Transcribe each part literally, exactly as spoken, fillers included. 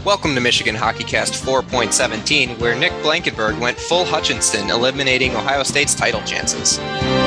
Welcome to Michigan HockeyCast four point seventeen, where Nick Blankenberg went full Hutchinson, eliminating Ohio State's title chances.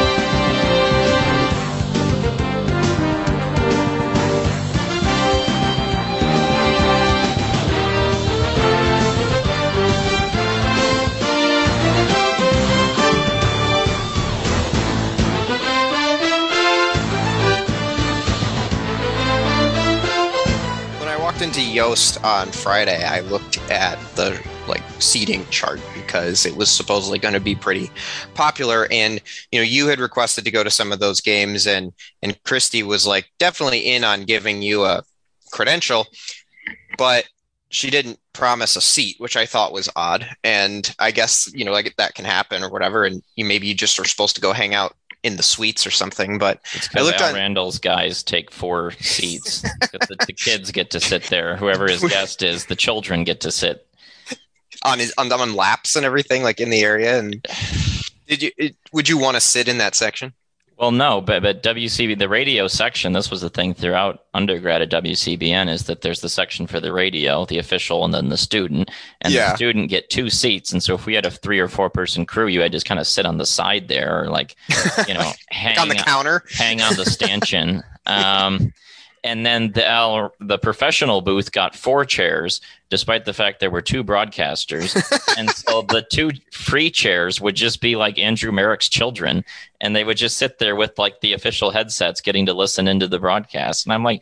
Into Yoast on Friday, I looked at the like seating chart because it was supposedly going to be pretty popular, and you know you had requested to go to some of those games, and and Christy was like definitely in on giving you a credential, but she didn't promise a seat, which I thought was odd. And I guess you know like that can happen or whatever, and you maybe you just are supposed to go hang out in the suites or something. But it's because Al on... Randall's guys take four seats. the, the kids get to sit there. Whoever his guest is, the children get to sit on his on, on laps and everything, like in the area. And did you? It, would you want to sit in that section? Well, no, but but W C B, the radio section, this was the thing throughout undergrad at W C B N, is that there's the section for the radio, the official, and then the student. And yeah. The student get two seats. And so if we had a three or four person crew, you had to just kind of sit on the side there, or like, you know, hang like on the counter, hang on the stanchion. Um, and then the L, the professional booth got four chairs, despite the fact there were two broadcasters. And so the two free chairs would just be like Andrew Merrick's children. And they would just sit there with like the official headsets getting to listen into the broadcast. And I'm like,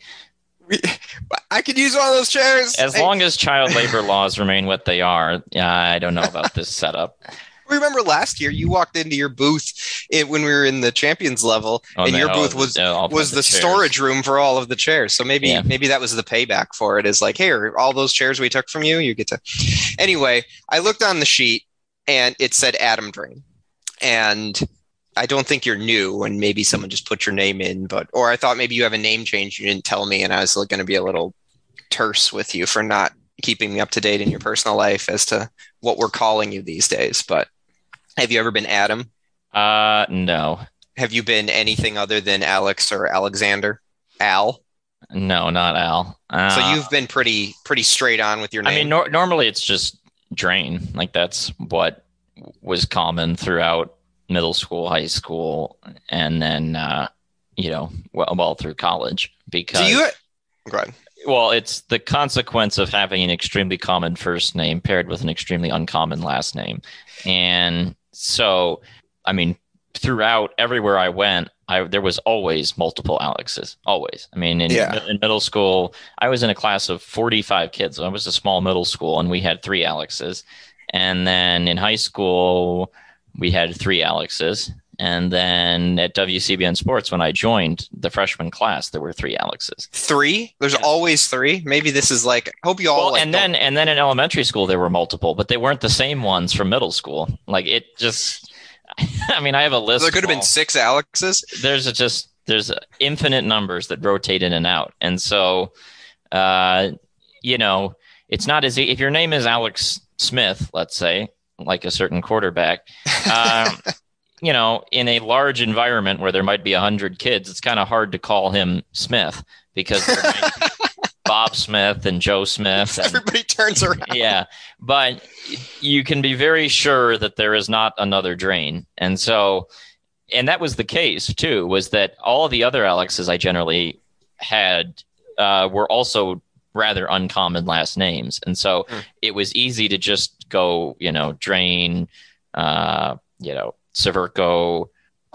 I could use one of those chairs. As hey. long as child labor laws remain what they are, yeah, I don't know about this setup. Remember last year you walked into your booth in, when we were in the champions level, oh, and man, your booth was oh, was the, the storage room for all of the chairs. So maybe yeah. maybe that was the payback for it. Is like, hey, all those chairs we took from you, you get to. Anyway, I looked on the sheet and it said Adam Drain, and I don't think you're new, and maybe someone just put your name in, but or I thought maybe you have a name change you didn't tell me, and I was going to be a little terse with you for not keeping me up to date in your personal life as to what we're calling you these days. But have you ever been Adam? Uh, no. Have you been anything other than Alex or Alexander? Al? No, not Al. Uh, so you've been pretty pretty straight on with your name. I mean, nor- normally it's just Drain. Like that's what was common throughout middle school, high school, and then uh, you know, well, well through college. Because Do you? Go ahead. Well, it's the consequence of having an extremely common first name paired with an extremely uncommon last name. And so, I mean, throughout everywhere I went, I, there was always multiple Alexes, always. I mean, in, yeah. in middle school, I was in a class of forty-five kids. I was a small middle school, and we had three Alexes. And then in high school, we had three Alexes. And then at W C B N Sports, when I joined the freshman class, there were three Alexes. Three? There's yeah. always three? Maybe this is like, I hope you all well, like and then and then in elementary school, there were multiple, but they weren't the same ones from middle school. Like it just, I mean, I have a list. There could have been six Alexes. There's a just, there's infinite numbers that rotate in and out. And so, uh, you know, it's not as, if your name is Alex Smith, let's say, like a certain quarterback, um, you know, in a large environment where there might be a hundred kids, it's kind of hard to call him Smith because there might be Bob Smith and Joe Smith. And, everybody turns around. Yeah. But you can be very sure that there is not another Drain. And so, and that was the case too, was that all of the other Alexes I generally had uh, were also rather uncommon last names. And so mm. it was easy to just go, you know, Drain, uh, you know, Severko,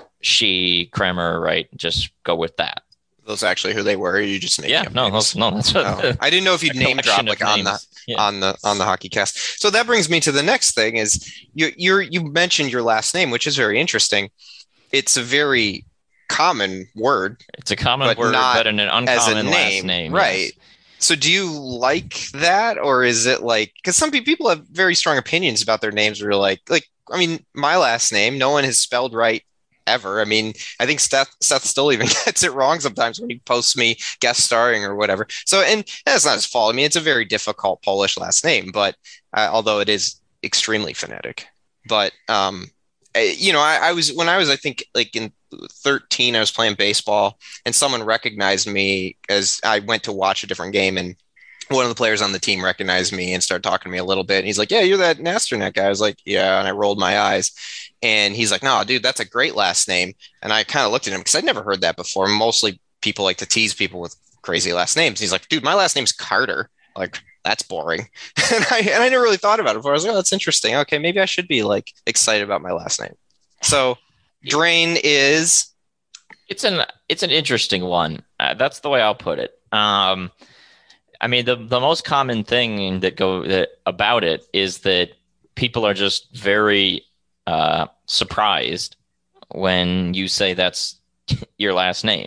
She, Kremer, right? Just go with that. Those actually who they were? Or you just make yeah, no, those, no, that's what. No. I didn't know if you'd name drop like on the yeah. on the on the hockey cast. So that brings me to the next thing: is you you you mentioned your last name, which is very interesting. It's a very common word. It's a common but word, but in an uncommon last name, right? Yes. So do you like that, or is it like because some people have very strong opinions about their names? Where you're like, like. I mean, my last name, no one has spelled right ever. I mean, I think Seth, Seth still even gets it wrong sometimes when he posts me guest starring or whatever. So, and that's not his fault. I mean, it's a very difficult Polish last name, but uh, although it is extremely phonetic. But, um, I, you know, I, I was, when I was, I think like in thirteen, I was playing baseball and someone recognized me as I went to watch a different game, and one of the players on the team recognized me and started talking to me a little bit. And he's like, yeah, you're that Nasternet guy. I was like, yeah. And I rolled my eyes. And he's like, no, dude, that's a great last name. And I kind of looked at him because I'd never heard that before. Mostly people like to tease people with crazy last names. He's like, dude, my last name's Carter. Like, that's boring. and I and I never really thought about it before. I was like, oh, that's interesting. Okay, maybe I should be like excited about my last name. So Drain is it's an it's an interesting one. Uh, that's the way I'll put it. Um I mean, the the most common thing that go that about it is that people are just very uh, surprised when you say that's your last name,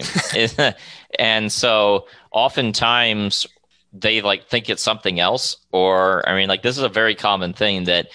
and so oftentimes they like think it's something else. Or I mean, like this is a very common thing that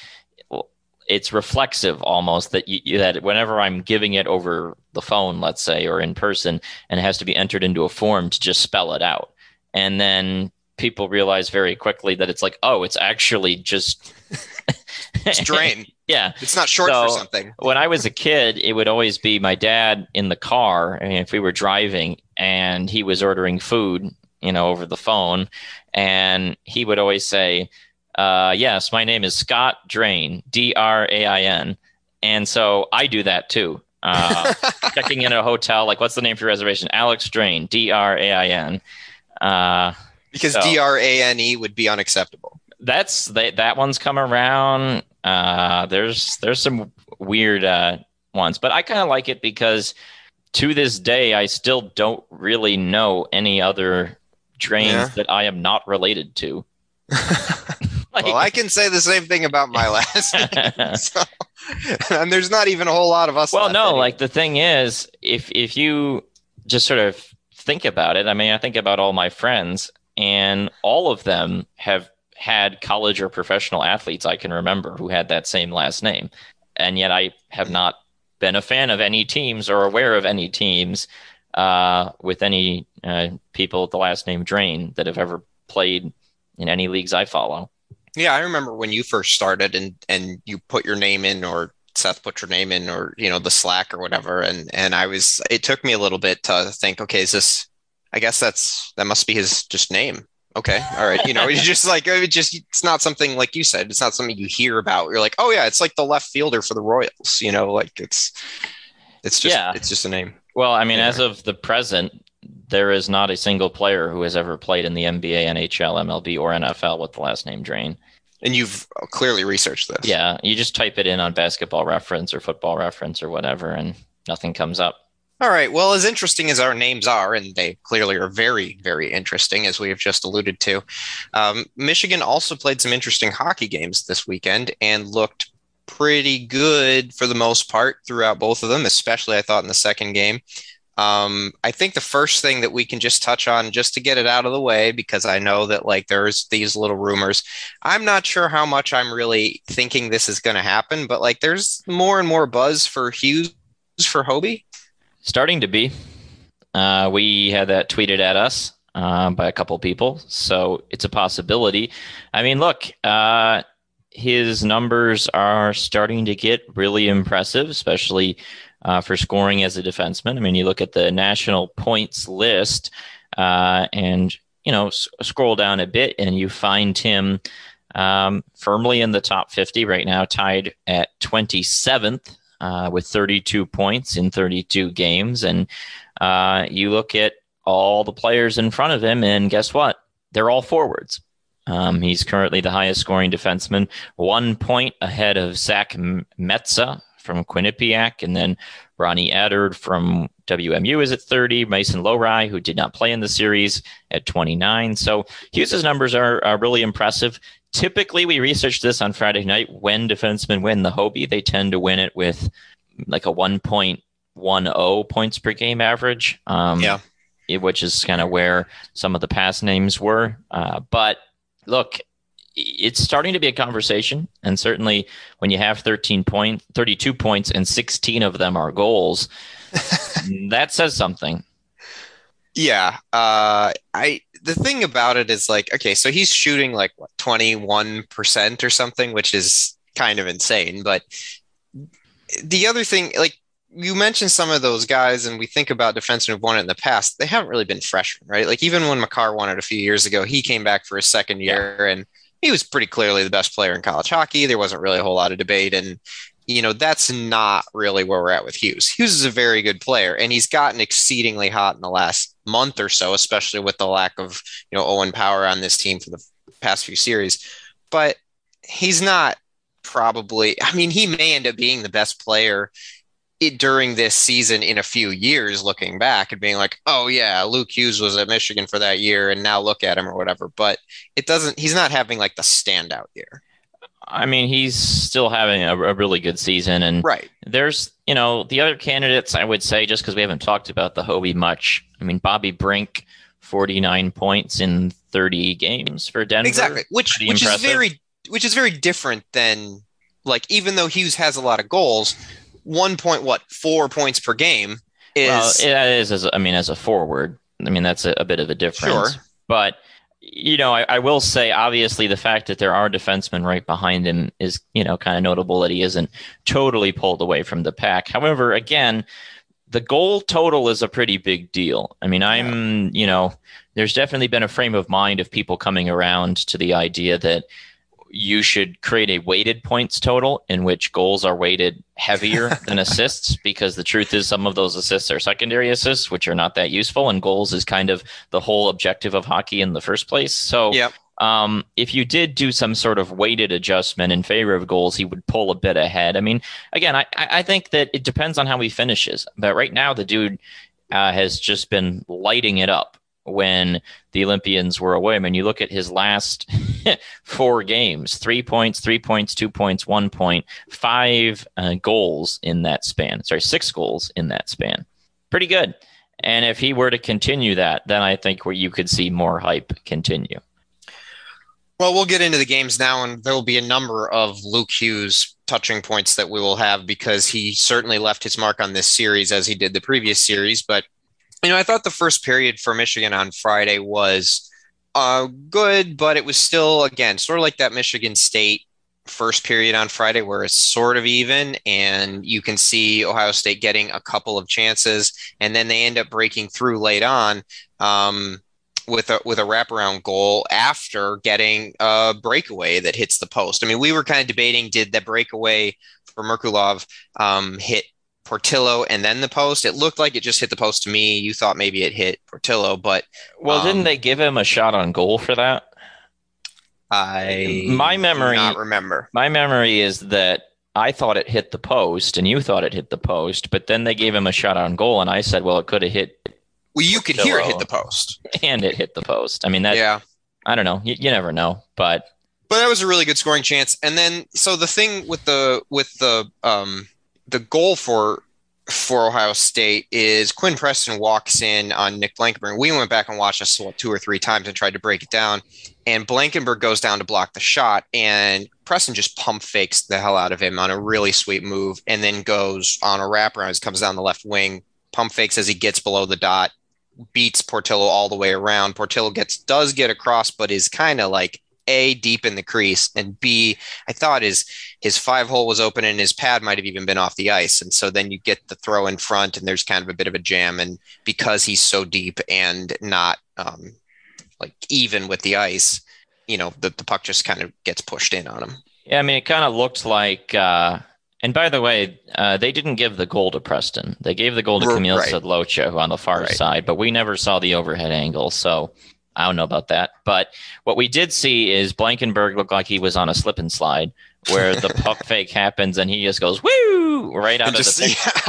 it's reflexive almost that you, that whenever I'm giving it over the phone, let's say, or in person, and it has to be entered into a form to just spell it out, and then people realize very quickly that it's like, oh, it's actually just it's Drain. Yeah. It's not short so, for something. When I was a kid, it would always be my dad in the car. I mean, if we were driving and he was ordering food, you know, over the phone, and he would always say, uh, yes, my name is Scott Drain, D R A I N. And so I do that too. Uh, checking in at a hotel, like, what's the name for your reservation? Alex Drain, D R A I N. Uh, Because so, D R A N E would be unacceptable. That's they, that one's come around. Uh, there's there's some weird uh, ones, but I kind of like it because to this day I still don't really know any other Drains yeah. that I am not related to. Like, well, I can say the same thing about my last name. So, and there's not even a whole lot of us. Well, no, anymore. Like the thing is, if if you just sort of think about it, I mean, I think about all my friends. And all of them have had college or professional athletes I can remember who had that same last name. And yet I have not been a fan of any teams or aware of any teams uh, with any uh, people with the last name Drain that have ever played in any leagues I follow. Yeah, I remember when you first started and, and you put your name in, or Seth put your name in, or, you know, the Slack or whatever. And, and I was, it took me a little bit to think, okay, is this, I guess that's, that must be his just name. Okay. All right. You know, it's just like, it just, it's not something like you said, it's not something you hear about. You're like, oh yeah, it's like the left fielder for the Royals, you know, like it's, it's just, yeah. it's just a name. Well, I mean, yeah. as of the present, there is not a single player who has ever played in the N B A, N H L, M L B, or N F L with the last name Drain. And you've clearly researched this. Yeah. You just type it in on Basketball Reference or Football Reference or whatever, and nothing comes up. All right. Well, as interesting as our names are, and they clearly are very, very interesting, as we have just alluded to, um, Michigan also played some interesting hockey games this weekend and looked pretty good for the most part throughout both of them, especially I thought in the second game. Um, I think the first thing that we can just touch on, just to get it out of the way, because I know that like there's these little rumors. I'm not sure how much I'm really thinking this is going to happen, but like there's more and more buzz for Hughes for Hobey. Starting to be. Uh, we had that tweeted at us uh, by a couple people, so it's a possibility. I mean, look, uh, his numbers are starting to get really impressive, especially uh, for scoring as a defenseman. I mean, you look at the national points list uh, and, you know, s- scroll down a bit and you find him um, firmly in the top fifty right now, tied at twenty-seventh. Uh, with thirty-two points in thirty-two games. And uh, you look at all the players in front of him, and guess what? They're all forwards. Um, he's currently the highest scoring defenseman, one point ahead of Zach Metza from Quinnipiac, and then Ronnie Eddard from W M U is at thirty, Mason Lowry, who did not play in the series, at twenty-nine. So Hughes' numbers are, are really impressive. Typically, we researched this on Friday night. When defensemen win the Hobey, they tend to win it with like a one point one oh points per game average, um, yeah, it, which is kind of where some of the past names were. Uh, but look, it's starting to be a conversation. And certainly when you have thirteen point, thirty-two points and sixteen of them are goals, that says something. Yeah. Uh, I, the thing about it is like, okay, so he's shooting like what, twenty-one percent or something, which is kind of insane. But the other thing, like you mentioned some of those guys, and we think about defensemen who've won it in the past. They haven't really been freshmen, right? Like even when Makar won it a few years ago, he came back for his second year, yeah. and he was pretty clearly the best player in college hockey. There wasn't really a whole lot of debate, and you know that's not really where we're at with Hughes. Hughes is a very good player, and he's gotten exceedingly hot in the last month or so, especially with the lack of you know Owen Power on this team for the past few series. But he's not probably. I mean, he may end up being the best player It, during this season in a few years, looking back and being like, oh yeah, Luke Hughes was at Michigan for that year and now look at him or whatever. But it doesn't, he's not having like the standout year. I mean, he's still having a, a really good season. And right. there's, you know, the other candidates, I would say, just because we haven't talked about the Hobie much. I mean, Bobby Brink, forty-nine points in thirty games for Denver. Exactly. Which, which is very, which is very different than like, even though Hughes has a lot of goals, one point, what, four points per game is. Well, it is, as, I mean, as a forward, I mean, that's a, a bit of a difference. Sure. But, you know, I, I will say, obviously, the fact that there are defensemen right behind him is, you know, kind of notable that he isn't totally pulled away from the pack. However, again, the goal total is a pretty big deal. I mean, I'm, yeah. you know, there's definitely been a frame of mind of people coming around to the idea that you should create a weighted points total in which goals are weighted heavier than assists, because the truth is some of those assists are secondary assists, which are not that useful, and goals is kind of the whole objective of hockey in the first place. So yep. um, if you did do some sort of weighted adjustment in favor of goals, he would pull a bit ahead. I mean, again, I, I think that it depends on how he finishes. But right now, the dude uh, has just been lighting it up when the Olympians were away. I mean, you look at his last four games, three points, three points, two points, one point, five uh, goals in that span. Sorry, six goals in that span. Pretty good. And if he were to continue that, then I think where you could see more hype continue. Well, we'll get into the games now, and there will be a number of Luke Hughes touching points that we will have, because he certainly left his mark on this series as he did the previous series. But you know, I thought the first period for Michigan on Friday was uh, good, but it was still, again, sort of like that Michigan State first period on Friday where it's sort of even, and you can see Ohio State getting a couple of chances, and then they end up breaking through late on um, with a with a wraparound goal after getting a breakaway that hits the post. I mean, we were kind of debating, did the breakaway for Merkulov um, hit Portillo and then the post? It looked like it just hit the post to me. You thought maybe it hit Portillo, but well, um, didn't they give him a shot on goal for that? I my memory do not remember. My memory is that I thought it hit the post and you thought it hit the post, but then they gave him a shot on goal, and I said, well, it could have hit. Well, you could hear it hit the post, and it hit the post. I mean, that. Yeah. I don't know. You, you never know, but. But that was a really good scoring chance. And then, so the thing with the with the um. the goal for for Ohio State is Quinn Preston walks in on Nick Blankenburg. We went back and watched this two or three times and tried to break it down. And Blankenburg goes down to block the shot, and Preston just pump fakes the hell out of him on a really sweet move, and then goes on a wraparound as comes down the left wing, pump fakes as he gets below the dot, beats Portillo all the way around. Portillo gets does get across, but is kind of like A, deep in the crease, and B, I thought his his five hole was open and his pad might have even been off the ice. And so then you get the throw in front and there's kind of a bit of a jam. And because he's so deep and not um, like even with the ice, you know, the, the puck just kind of gets pushed in on him. Yeah, I mean, it kind of looked like, uh, and by the way, uh, they didn't give the goal to Preston. They gave the goal to Kamil right. Sedlocha, who on the far right. side, but we never saw the overhead angle. So I don't know about that. But what we did see is Blankenburg looked like he was on a slip and slide where the puck fake happens and he just goes, woo, right out and of the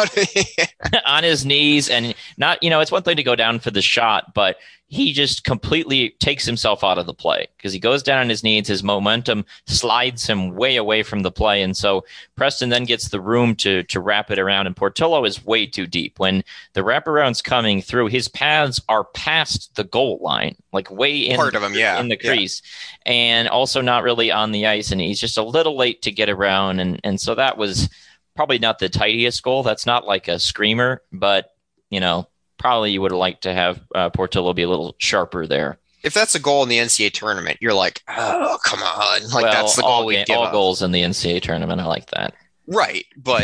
thing on his knees. And not, you know, it's one thing to go down for the shot, but he just completely takes himself out of the play because he goes down on his knees. His momentum slides him way away from the play. And so Preston then gets the room to to wrap it around. And Portillo is way too deep. When the wraparound's coming through, his paths are past the goal line, like way in, Part of him, yeah. in the crease. Yeah. And also not really on the ice. And he's just a little late to get around. And, and so that was probably not the tidiest goal. That's not like a screamer, but, you know, probably you would have liked to have uh, Portillo be a little sharper there. If that's a goal in the N C A A tournament, you're like, oh, come on. Like, well, that's the goal all, we ga- give all up. goals in the N C A A tournament. I like that. Right. But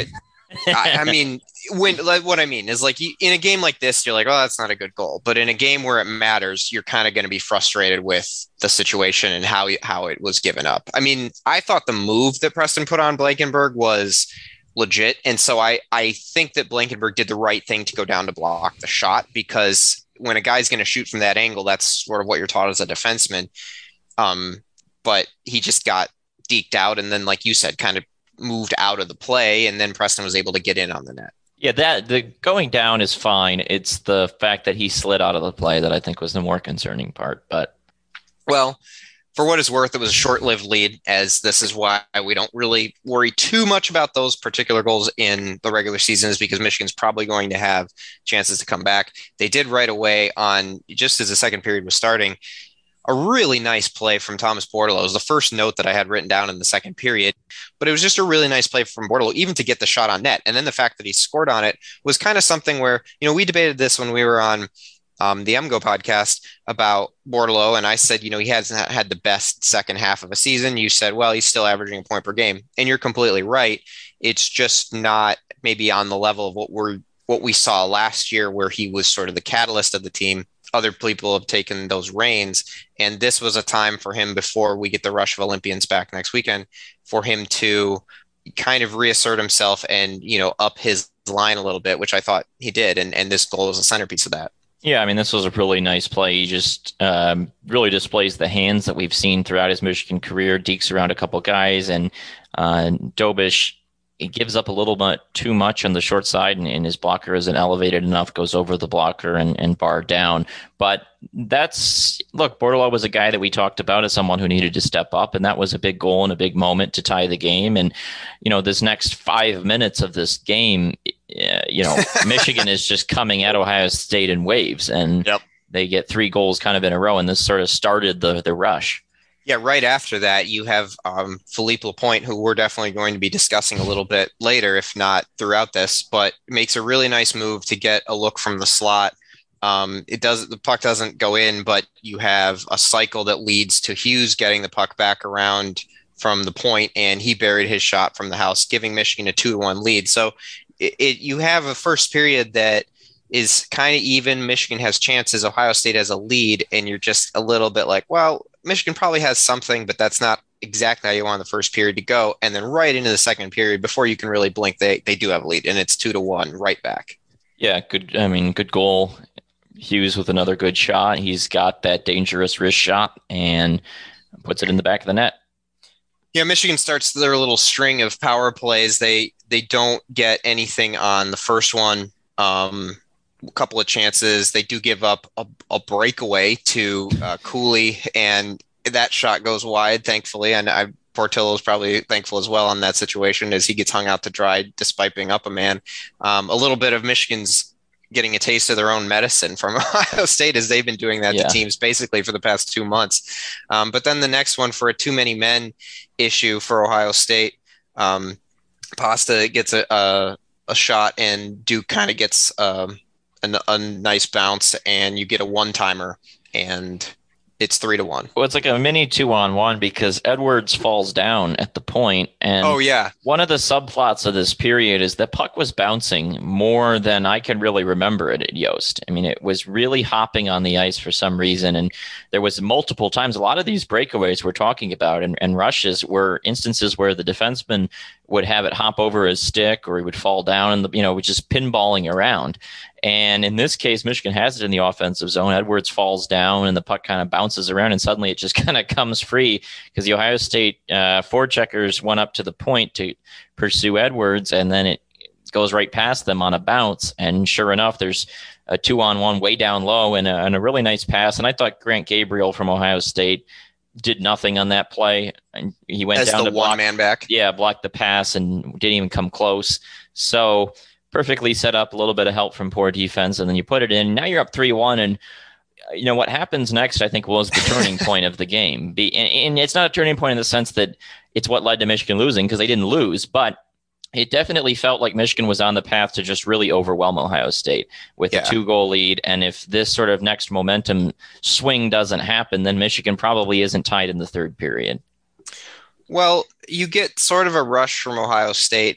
I, I mean, when like, what I mean is like you, in a game like this, you're like, oh, that's not a good goal. But in a game where it matters, you're kind of going to be frustrated with the situation and how how it was given up. I mean, I thought the move that Preston put on Blankenberg was legit, and so I I think that Blankenberg did the right thing to go down to block the shot, because when a guy's going to shoot from that angle, that's sort of what you're taught as a defenseman. Um, but he just got deked out, and then, like you said, kind of moved out of the play, and then Preston was able to get in on the net. Yeah, that the going down is fine. It's the fact that he slid out of the play that I think was the more concerning part. But well, for what it's worth, it was a short-lived lead, as this is why we don't really worry too much about those particular goals in the regular season, is because Michigan's probably going to have chances to come back. They did right away on, just as the second period was starting, a really nice play from Thomas Bordeleau. It was the first note that I had written down in the second period, but it was just a really nice play from Bordeleau, even to get the shot on net. And then the fact that he scored on it was kind of something where, you know, we debated this when we were on um, the M G O podcast about Bordeleau. And I said, you know, he hasn't had the best second half of a season. You said, well, he's still averaging a point per game. And you're completely right. It's just not maybe on the level of what we're, what we saw last year, where he was sort of the catalyst of the team. Other people have taken those reins, and this was a time for him, before we get the rush of Olympians back next weekend, for him to kind of reassert himself and, you know, up his line a little bit, which I thought he did. And, and this goal was a centerpiece of that. Yeah, I mean, this was a really nice play. He just um, really displays the hands that we've seen throughout his Michigan career, dekes around a couple guys, and uh, Dobish, he gives up a little bit too much on the short side, and, and his blocker isn't elevated enough, goes over the blocker and, and bar down. But that's, look, Bordeleau was a guy that we talked about as someone who needed to step up, and that was a big goal and a big moment to tie the game. And, you know, this next five minutes of this game, uh, you know, Michigan is just coming at Ohio State in waves, and yep. They get three goals kind of in a row, and this sort of started the the rush. Yeah, right after that, you have um, Philippe Lapointe, who we're definitely going to be discussing a little bit later, if not throughout this, but makes a really nice move to get a look from the slot. Um, it does the puck doesn't go in, but you have a cycle that leads to Hughes getting the puck back around from the point, and he buried his shot from the house, giving Michigan a two to one lead. So it, it you have a first period that is kind of even. Michigan has chances, Ohio State has a lead, and you're just a little bit like, well, Michigan probably has something, but that's not exactly how you want the first period to go. And then right into the second period, before you can really blink, they they do have a lead, and it's two to one right back. Yeah, good. I mean, good goal. Hughes with another good shot. He's got that dangerous wrist shot and puts it in the back of the net. Yeah, Michigan starts their little string of power plays. They they don't get anything on the first one. Um, a couple of chances. They do give up a, a breakaway to uh, Cooley, and that shot goes wide, thankfully. And I, Portillo's probably thankful as well on that situation, as he gets hung out to dry despite being up a man. Um, a little bit of Michigan's getting a taste of their own medicine from Ohio State, as they've been doing that yeah. to teams basically for the past two months. Um, but then the next one, for a too many men issue for Ohio State, um, Pasta gets a, a, a shot, and Duke kind of gets um, a, a nice bounce, and you get a one-timer, and it's three to one. Well, it's like a mini two on one, because Edwards falls down at the point, and oh yeah, one of the subplots of this period is that puck was bouncing more than I can really remember it at Yost. I mean, it was really hopping on the ice for some reason, and there was multiple times. A lot of these breakaways we're talking about and, and rushes were instances where the defenseman would have it hop over his stick, or he would fall down, and you know, was just pinballing around. And in this case, Michigan has it in the offensive zone. Edwards falls down, and the puck kind of bounces around, and suddenly it just kind of comes free, because the Ohio State uh, forecheckers went up to the point to pursue Edwards, and then it goes right past them on a bounce. And sure enough, there's a two-on-one way down low, and a, and a really nice pass. And I thought Grant Gabriel from Ohio State did nothing on that play, and he went As down the to block, one man back. Yeah, blocked the pass and didn't even come close. So perfectly set up, a little bit of help from poor defense, and then you put it in. Now you're up three one, and you know what happens next, I think, was the turning point of the game. Be, and, and it's not a turning point in the sense that it's what led to Michigan losing, because they didn't lose, but it definitely felt like Michigan was on the path to just really overwhelm Ohio State with yeah. a two-goal lead. And if this sort of next momentum swing doesn't happen, then Michigan probably isn't tied in the third period. Well, you get sort of a rush from Ohio State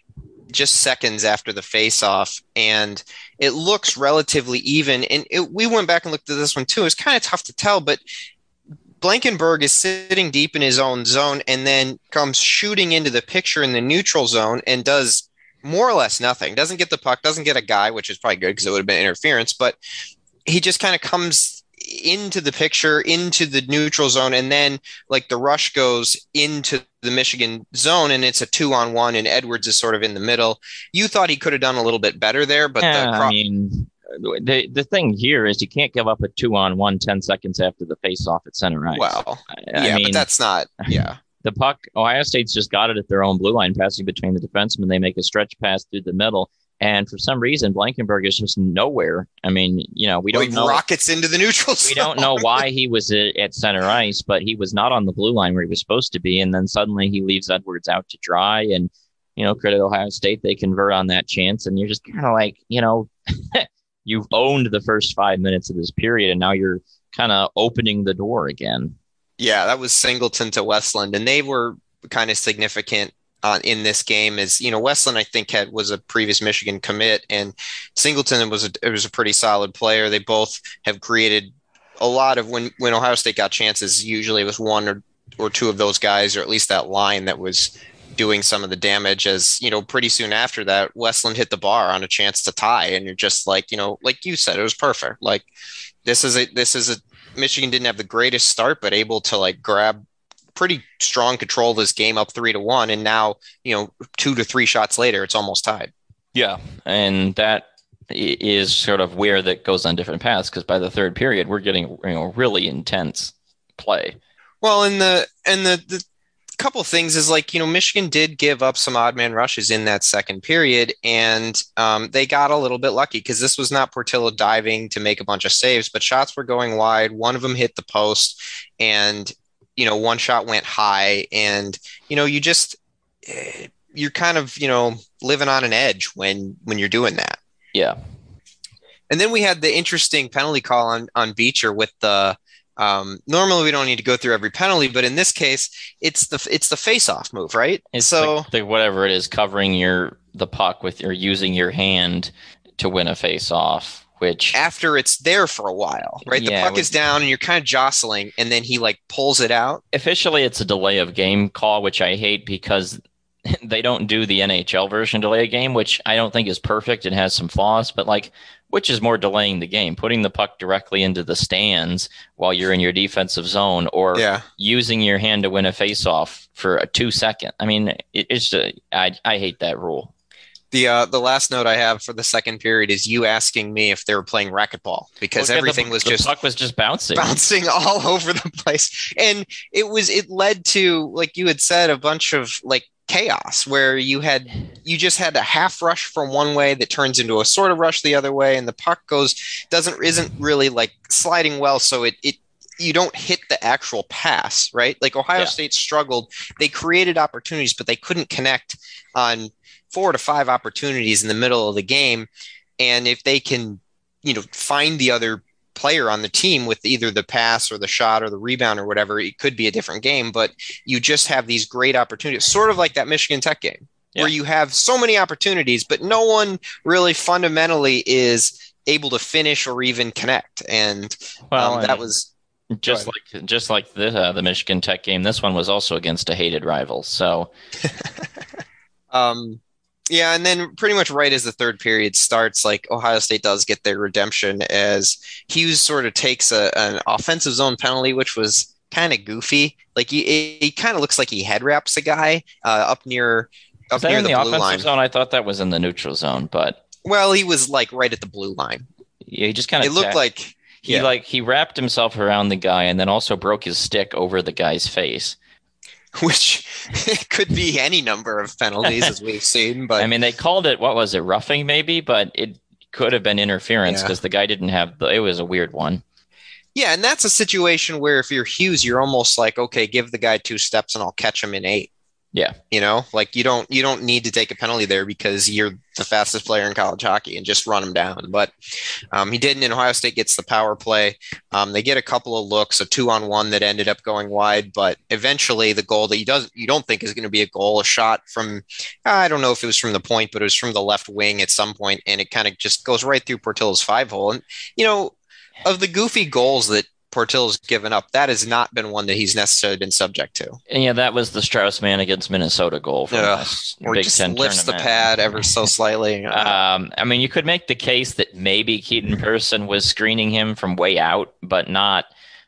just seconds after the face-off, and it looks relatively even. And it, we went back and looked at this one too. It's kind of tough to tell, but Blankenberg is sitting deep in his own zone and then comes shooting into the picture in the neutral zone and does more or less nothing. Doesn't get the puck, doesn't get a guy, which is probably good because it would have been interference, but he just kind of comes into the picture, into the neutral zone, and then like the rush goes into the Michigan zone, and it's a two on one, and Edwards is sort of in the middle. You thought he could have done a little bit better there, but yeah, the cro- I mean, the the thing here is you can't give up a two on one ten seconds after the face off at center ice. Well, I, yeah, I mean, but that's not, yeah. The puck, Ohio State's just got it at their own blue line, passing between the defensemen. They make a stretch pass through the middle. And for some reason, Blankenberg is just nowhere. I mean, you know, we don't well, know. Rockets into the neutral zone. We don't know why he was at center ice, but he was not on the blue line where he was supposed to be. And then suddenly he leaves Edwards out to dry. And, you know, credit Ohio State, they convert on that chance. And you're just kind of like, you know, you've owned the first five minutes of this period, and now you're kind of opening the door again. Yeah, that was Singleton to Westland, and they were kind of significant Uh, in this game. Is, you know, Westland, I think, had was a previous Michigan commit, and Singleton was a, it was a pretty solid player. They both have created a lot of, when when Ohio State got chances, usually it was one or, or two of those guys, or at least that line, that was doing some of the damage. As, you know, pretty soon after that, Westland hit the bar on a chance to tie, and you're just like, you know, like you said, it was perfect. Like, this is a this is a Michigan didn't have the greatest start, but able to like grab pretty strong control of this game up three to one. And now, you know, two to three shots later, it's almost tied. Yeah. And that is sort of where that goes on different paths, because by the third period, we're getting, you know, really intense play. Well, and the, and the, the couple of things is, like, you know, Michigan did give up some odd man rushes in that second period, and um, they got a little bit lucky, because this was not Portillo diving to make a bunch of saves, but shots were going wide. One of them hit the post, and, you know, one shot went high, and, you know, you just, you're kind of, you know, living on an edge when, when you're doing that. Yeah. And then we had the interesting penalty call on, on Beecher with the, um, normally we don't need to go through every penalty, but in this case, it's the, it's the face-off move, right? It's so the, the, whatever it is, covering your, the puck with, or using your hand to win a face-off. Which, after it's there for a while, right? The yeah, puck is down and you're kind of jostling, and then he like pulls it out. Officially, it's a delay of game call, which I hate, because they don't do the N H L version delay of game, which I don't think is perfect. It has some flaws, but like, which is more delaying the game, putting the puck directly into the stands while you're in your defensive zone, or yeah. using your hand to win a faceoff for a two second. I mean, it, it's just, I I hate that rule. The uh, the last note I have for the second period is you asking me if they were playing racquetball, because okay, everything the, was the just puck was just bouncing, bouncing all over the place, and it was it led to, like you had said, a bunch of like chaos where you had you just had a half rush from one way that turns into a sort of rush the other way, and the puck goes doesn't isn't really like sliding well, so it it. You don't hit the actual pass, right? Like Ohio yeah. State struggled. They created opportunities, but they couldn't connect on four to five opportunities in the middle of the game. And if they can, you know, find the other player on the team with either the pass or the shot or the rebound or whatever, it could be a different game. But you just have these great opportunities, sort of like that Michigan Tech game, yeah. where you have so many opportunities, but no one really fundamentally is able to finish or even connect. And well, um, that was just like just like the uh, the Michigan Tech game. This one was also against a hated rival. So, um. Yeah, and then pretty much right as the third period starts, like Ohio State does get their redemption as Hughes sort of takes a, an offensive zone penalty, which was kind of goofy. Like he, he kind of looks like he head wraps a guy uh, up near up Is that near in the, the blue offensive line. Zone? I thought that was in the neutral zone, but well, he was like right at the blue line. Yeah, he just kind of it looked tacked. like he yeah. like he wrapped himself around the guy and then also broke his stick over the guy's face. Which could be any number of penalties, as we've seen. But I mean, they called it, what was it, roughing maybe, but it could have been interference because yeah. the guy didn't have the, it was a weird one. Yeah, and that's a situation where if you're Hughes, you're almost like, okay, give the guy two steps and I'll catch him in eight. Yeah. You know, like you don't you don't need to take a penalty there because you're the fastest player in college hockey and just run them down. But um, he didn't, and Ohio State gets the power play. Um, they get a couple of looks, a two on one that ended up going wide, but eventually the goal that you does you don't think is going to be a goal, a shot from I don't know if it was from the point, but it was from the left wing at some point, and it kind of just goes right through Portillo's five hole. And you know, of the goofy goals that Portillo's given up, that has not been one that he's necessarily been subject to. And yeah, that was the Strauss man against Minnesota goal from uh, last or Big just Ten lifts tournament. the pad ever so slightly. um, I mean, you could make the case that maybe Keaton Person was screening him from way out, but not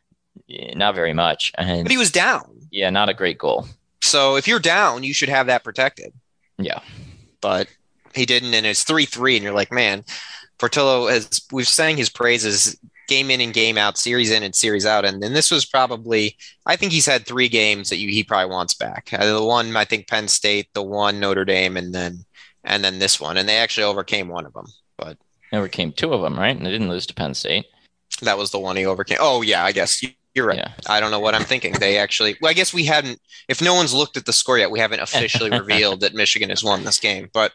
not very much. And but he was down. Yeah, not a great goal. So if you're down, you should have that protected. Yeah, but he didn't, and it's three three, and you're like, man, Portillo, as we've sang his praises game in and game out, series in and series out. And then this was probably, I think he's had three games that you, he probably wants back. Uh, the one, I think Penn State, the one Notre Dame, and then, and then this one. And they actually overcame one of them, but they overcame two of them, right? And they didn't lose to Penn State. That was the one he overcame. Oh yeah, I guess you're right. Yeah. I don't know what I'm thinking. They actually, well, I guess we hadn't, if no one's looked at the score yet, we haven't officially revealed that Michigan has won this game, but,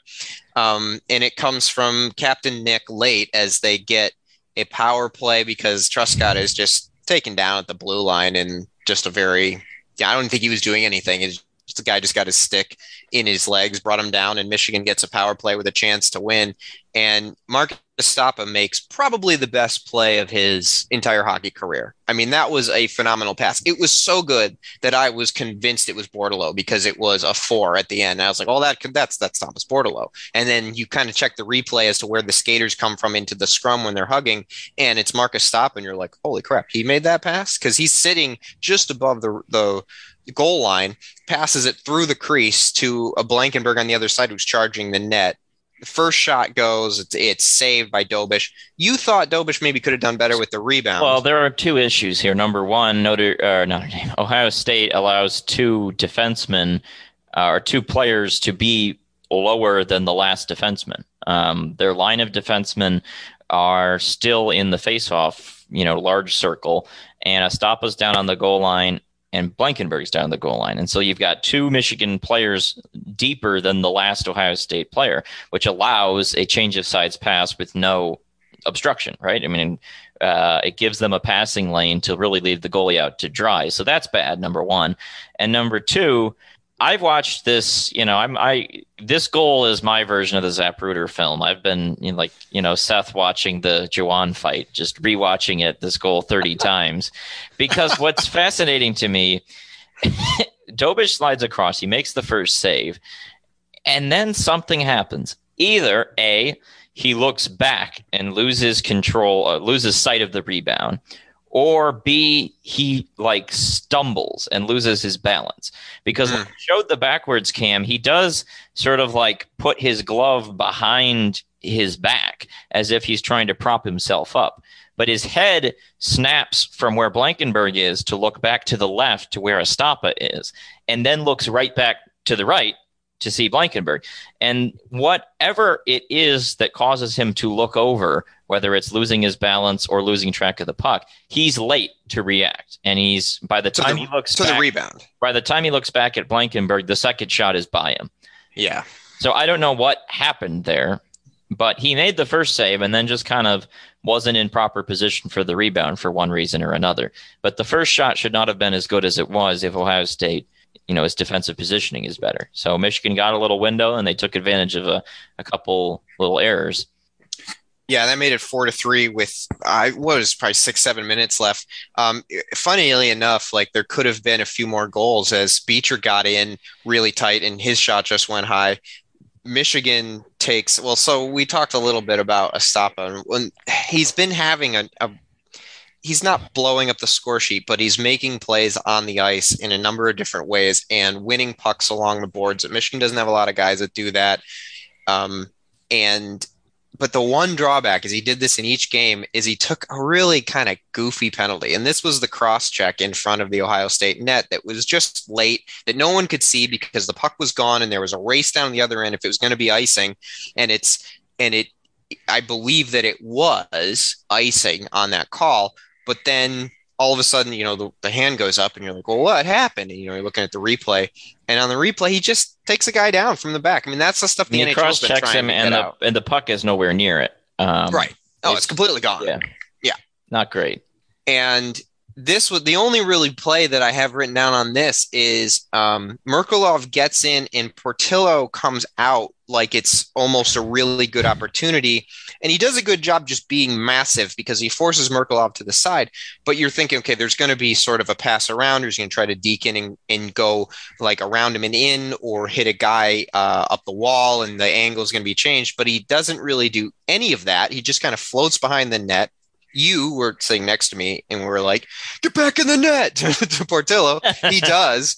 um, and it comes from Captain Nick late as they get a power play because Truscott is just taken down at the blue line and just a very, yeah, I don't think he was doing anything. It's just, the guy just got his stick in his legs, brought him down, and Michigan gets a power play with a chance to win. And Mark Estapa makes probably the best play of his entire hockey career. I mean, that was a phenomenal pass. It was so good that I was convinced it was Bordeleau because it was a four at the end. I was like, oh, that that's that's Thomas Bordeleau. And then you kind of check the replay as to where the skaters come from into the scrum when they're hugging, and it's Marcus Estapa, and you're like, holy crap, he made that pass? Because he's sitting just above the the goal line, passes it through the crease to a Blankenberg on the other side who's charging the net. The first shot goes, it's, it's saved by Dobish. You thought Dobish maybe could have done better with the rebound. Well, there are two issues here. Number one, Notre, uh, Notre Dame, Ohio State allows two defensemen uh, or two players to be lower than the last defenseman. Um, their line of defensemen are still in the faceoff, you know, large circle, and Estapa's down on the goal line, and Blankenberg's down the goal line. And so you've got two Michigan players deeper than the last Ohio State player, which allows a change of sides pass with no obstruction, right? I mean, uh, it gives them a passing lane to really leave the goalie out to dry. So that's bad, number one. And number two, I've watched this, you know, I'm, I, this goal is my version of the Zapruder film. I've been you know, like, you know, Seth watching the Juwan fight, just rewatching it, this goal thirty times, because what's fascinating to me, Dobish slides across, he makes the first save, and then something happens. Either A, he looks back and loses control, uh, loses sight of the rebound, or B, he like stumbles and loses his balance. Because mm. when he showed the backwards cam, he does sort of like put his glove behind his back as if he's trying to prop himself up. But his head snaps from where Blankenberg is to look back to the left to where Estapa is, and then looks right back to the right to see Blankenberg. And whatever it is that causes him to look over, whether it's losing his balance or losing track of the puck, he's late to react. And he's, by the time the, he looks to back, the rebound, by the time he looks back at Blankenberg, the second shot is by him. Yeah. So I don't know what happened there, but he made the first save and then just kind of wasn't in proper position for the rebound for one reason or another. But the first shot should not have been as good as it was if Ohio State, you know, his defensive positioning is better. So Michigan got a little window and they took advantage of a, a couple little errors. Yeah, that made it four to three with I was probably six, seven minutes left. Um, funnily enough, like there could have been a few more goals as Beecher got in really tight and his shot just went high. Michigan takes well. So we talked a little bit about Estapa. When he's been having a, a he's not blowing up the score sheet, but he's making plays on the ice in a number of different ways and winning pucks along the boards. Michigan doesn't have a lot of guys that do that. Um, and But the one drawback is he did this in each game is he took a really kind of goofy penalty. And this was the cross check in front of the Ohio State net that was just late that no one could see because the puck was gone and there was a race down the other end if it was going to be icing. And it's, and it, I believe that it was icing on that call, but then all of a sudden, you know, the, the hand goes up and you're like, well, what happened? And, you know, you're looking at the replay, and on the replay, he just takes a guy down from the back. I mean, that's the stuff the N H L's been trying him to and the, out. and the puck is nowhere near it. Um, right. Oh, it's, it's completely gone. Yeah. Yeah. Not great. And this was the only really play that I have written down on this is um, Merkulov gets in and Portillo comes out like it's almost a really good opportunity. And he does a good job just being massive because he forces Merkulov to the side. But you're thinking, okay, there's going to be sort of a pass around, or he's going to try to deke in and, and go like around him and in, or hit a guy uh, up the wall and the angle is going to be changed. But he doesn't really do any of that. He just kind of floats behind the net. You were sitting next to me and we were like, get back in the net to Portillo. He does.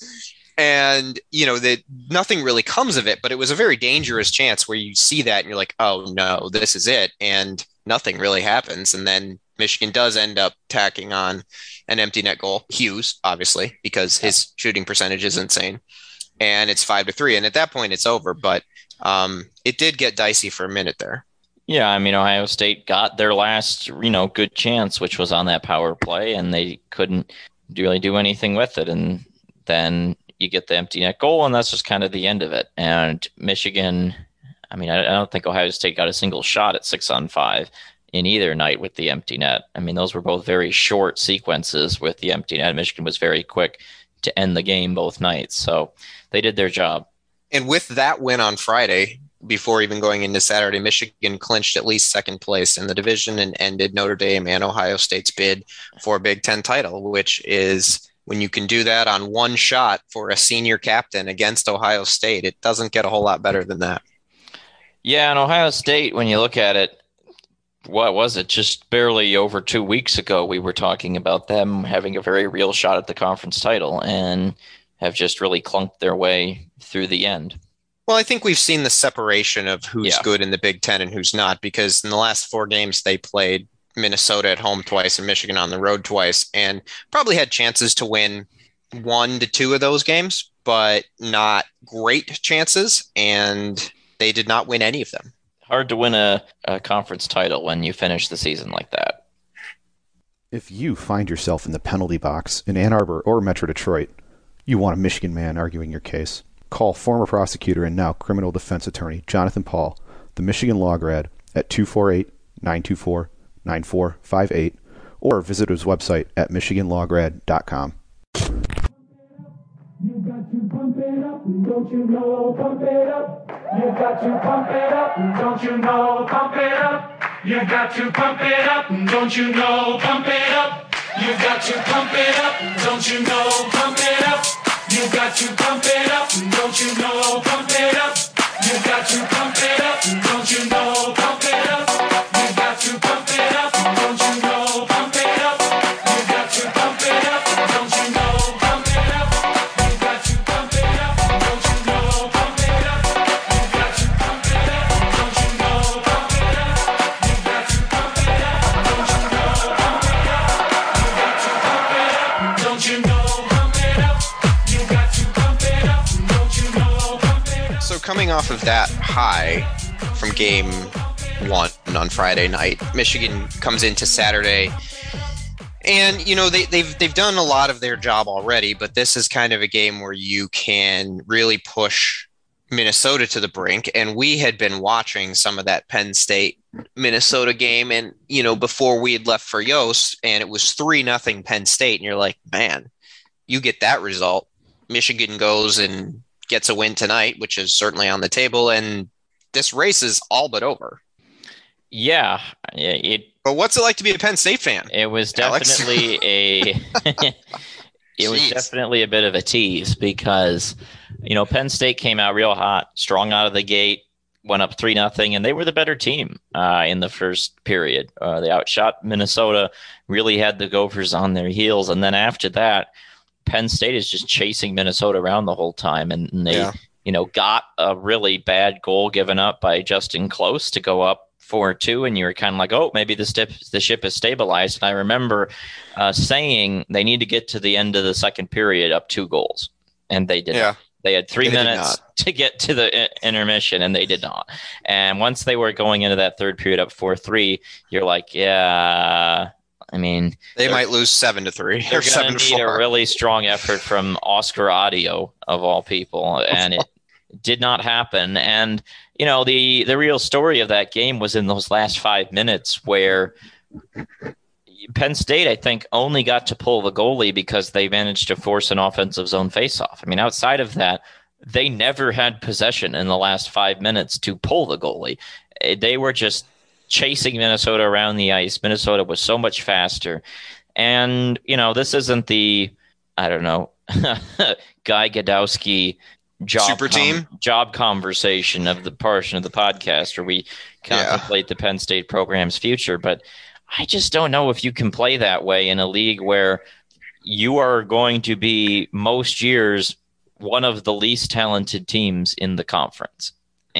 And, you know, that nothing really comes of it, but it was a very dangerous chance where you see that and you're like, oh, no, this is it. And nothing really happens. And then Michigan does end up tacking on an empty net goal. Hughes, obviously, because his shooting percentage is insane. And it's five to three. And at that point, it's over. But um, it did get dicey for a minute there. Yeah, I mean, Ohio State got their last, you know, good chance, which was on that power play, and they couldn't really do anything with it. And then you get the empty net goal, and that's just kind of the end of it. And Michigan, I mean, I, I don't think Ohio State got a single shot at six on five in either night with the empty net. I mean, those were both very short sequences with the empty net. Michigan was very quick to end the game both nights, so they did their job. And with that win on Friday, before even going into Saturday, Michigan clinched at least second place in the division and ended Notre Dame and Ohio State's bid for a Big Ten title, which is when you can do that on one shot for a senior captain against Ohio State, it doesn't get a whole lot better than that. Yeah, and Ohio State, when you look at it, what was it? Just barely over two weeks ago, we were talking about them having a very real shot at the conference title and have just really clunked their way through the end. Well, I think we've seen the separation of who's yeah. good in the Big Ten and who's not, because in the last four games they played Minnesota at home twice and Michigan on the road twice, and probably had chances to win one to two of those games, but not great chances, and they did not win any of them. Hard to win a, a conference title when you finish the season like that. If you find yourself in the penalty box in Ann Arbor or Metro Detroit, you want a Michigan man arguing your case. Call former prosecutor and now criminal defense attorney Jonathan Paul, the Michigan Law Grad, at two four eight, nine two four, nine four five eight or visit his website at michigan law grad dot com. You got to pump it up, don't you know, pump it up. You got to pump it up, don't you know, pump it up. You got to pump it up, don't you know, pump it up. You got to pump it up, don't you know, pump it up. You got to pump it up, don't you know, pump it up. You got to pump it up, don't you know, pump it up. You got to pump it up, don't you know, pump it up. You got to pump it up, don't you know, pump it up. You got to pump it up, don't you know, pump it up. You got to pump it up, don't you know, pump it up. You got to pump it up, don't you know, pump it up. You got to pump it up, don't you know. So coming off of that high from game one on Friday night, Michigan comes into Saturday, and you know they, they've they've done a lot of their job already, but this is kind of a game where you can really push Minnesota to the brink. And we had been watching some of that Penn State Minnesota game, and you know before we had left for Yost, and it was three nothing Penn State, and you're like, man, you get that result, Michigan goes and gets a win tonight, which is certainly on the table, and this race is all but over. Yeah, it. But what's it like to be a Penn State fan? It was definitely a. it Jeez. was definitely a bit of a tease because, you know, Penn State came out real hot, strong out of the gate, went up three nothing, and they were the better team uh, in the first period. Uh, they outshot Minnesota, really had the Gophers on their heels, and then after that, Penn State is just chasing Minnesota around the whole time, and, and they, yeah. you know, got a really bad goal given up by Justin Close to go up four two, and you were kind of like, oh, maybe the, stip, the ship is stabilized. And I remember uh, saying they need to get to the end of the second period up two goals, and they did. Yeah. They had three they minutes to get to the intermission, and they did not. And once they were going into that third period up four three, you're like, yeah, I mean, they might lose seven to three. They're going to need four. A really strong effort from Oscar Audio of all people, and it did not happen. And you know, the the real story of that game was in those last five minutes where Penn State, I think, only got to pull the goalie because they managed to force an offensive zone faceoff. I mean, outside of that, they never had possession in the last five minutes to pull the goalie. They were just chasing Minnesota around the ice. Minnesota was so much faster. And, you know, this isn't the, I don't know, Guy Gadowski job, Super team? Com- job conversation of the portion of the podcast where we contemplate yeah. the Penn State program's future. But I just don't know if you can play that way in a league where you are going to be most years one of the least talented teams in the conference.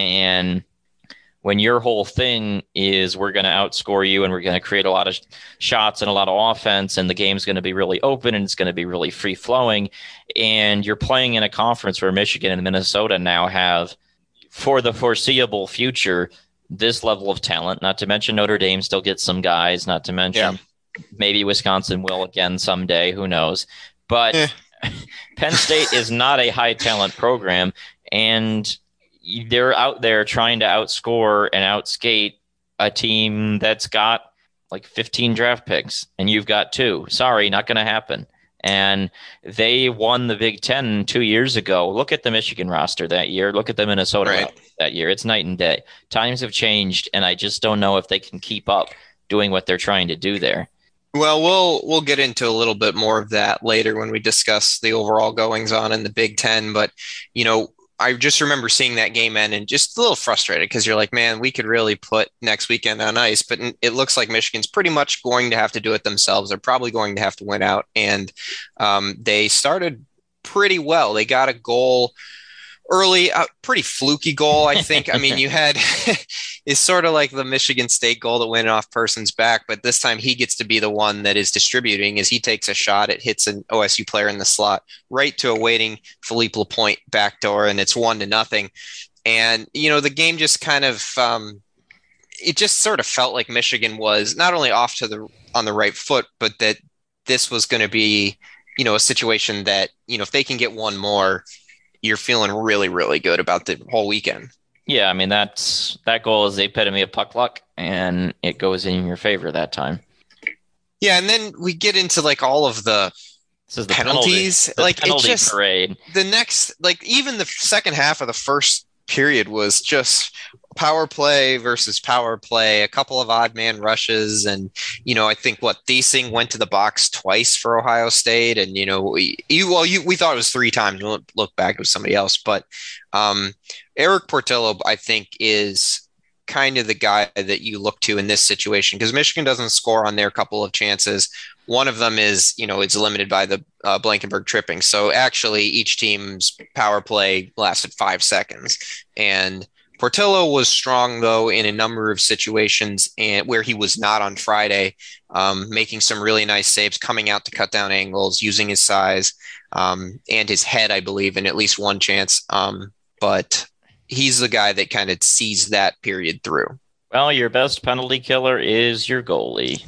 And when your whole thing is we're going to outscore you and we're going to create a lot of shots and a lot of offense and the game's going to be really open and it's going to be really free flowing, and you're playing in a conference where Michigan and Minnesota now have, for the foreseeable future, this level of talent, not to mention Notre Dame still gets some guys, not to mention yeah. maybe Wisconsin will again someday, who knows. But eh. Penn State is not a high talent program, and they're out there trying to outscore and outskate a team that's got like fifteen draft picks, and you've got two. Sorry, not going to happen. And they won the Big Ten two years ago. Look at the Michigan roster that year. Look at the Minnesota right. roster that year. It's night and day. Times have changed, and I just don't know if they can keep up doing what they're trying to do there. Well, we'll we'll get into a little bit more of that later when we discuss the overall goings on in the Big Ten. But, you know, I just remember seeing that game end and just a little frustrated because you're like, man, we could really put next weekend on ice. But it looks like Michigan's pretty much going to have to do it themselves. They're probably going to have to win out. And um, they started pretty well. They got a goal early, a pretty fluky goal, I think. I mean, you had it's sort of like the Michigan State goal that went off Person's back, but this time he gets to be the one that is distributing as he takes a shot. It hits an O S U player in the slot right to a waiting Philippe Lapointe backdoor, and it's one to nothing. And, you know, the game just kind of um, it just sort of felt like Michigan was not only off to the on the right foot, but that this was going to be, you know, a situation that, you know, if they can get one more, you're feeling really, really good about the whole weekend. Yeah, I mean, that's that goal is the epitome of puck luck, and it goes in your favor that time. Yeah, and then we get into like all of the, this is the penalties. Penalty, the like penalty it just parade. The next, like even the second half of the first period was just power play versus power play, a couple of odd man rushes. And, you know, I think what Thiesing went to the box twice for Ohio State. And, you know, we, you, well, you, we thought it was three times. We'll look back, it was somebody else. But um, Eric Portillo, I think, is kind of the guy that you look to in this situation because Michigan doesn't score on their couple of chances. One of them is, you know, it's limited by the uh, Blankenberg tripping. So actually each team's power play lasted five seconds. And Portillo was strong, though, in a number of situations and where he was not on Friday, um, making some really nice saves, coming out to cut down angles, using his size um, and his head, I believe, in at least one chance. Um, but he's the guy that kind of sees that period through. Well, your best penalty killer is your goalie.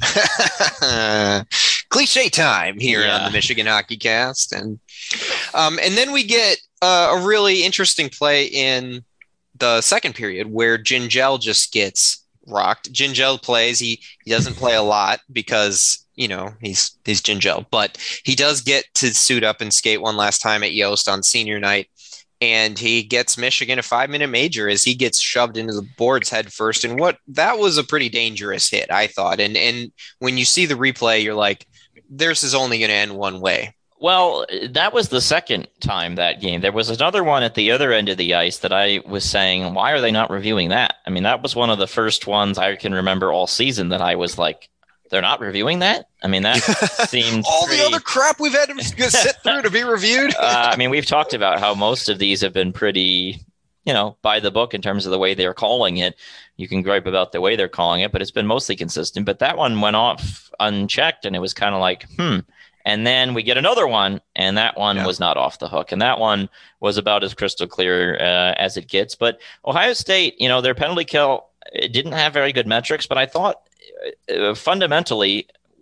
Cliche time here yeah. on the Michigan Hockey Cast. And um, and then we get uh, a really interesting play in the second period where Gingell just gets rocked. Gingell plays. He he doesn't play a lot because, you know, he's he's Gingell, but he does get to suit up and skate one last time at Yost on senior night. And he gets Michigan a five-minute major as he gets shoved into the boards head first. And what that was a pretty dangerous hit, I thought. And and when you see the replay, you're like, this is only going to end one way. Well, that was the second time that game. There was another one at the other end of the ice that I was saying, why are they not reviewing that? I mean, that was one of the first ones I can remember all season that I was like, they're not reviewing that? I mean, that seemed all pretty... the other crap we've had to sit through to be reviewed. uh, I mean, we've talked about how most of these have been pretty, you know, by the book in terms of the way they're calling it. You can gripe about the way they're calling it, but it's been mostly consistent. But that one went off unchecked, and it was kind of like, hmm. And then we get another one, and that one yeah. was not off the hook. And that one was about as crystal clear uh, as it gets. But Ohio State, you know, their penalty kill, it didn't have very good metrics, but I thought uh, fundamentally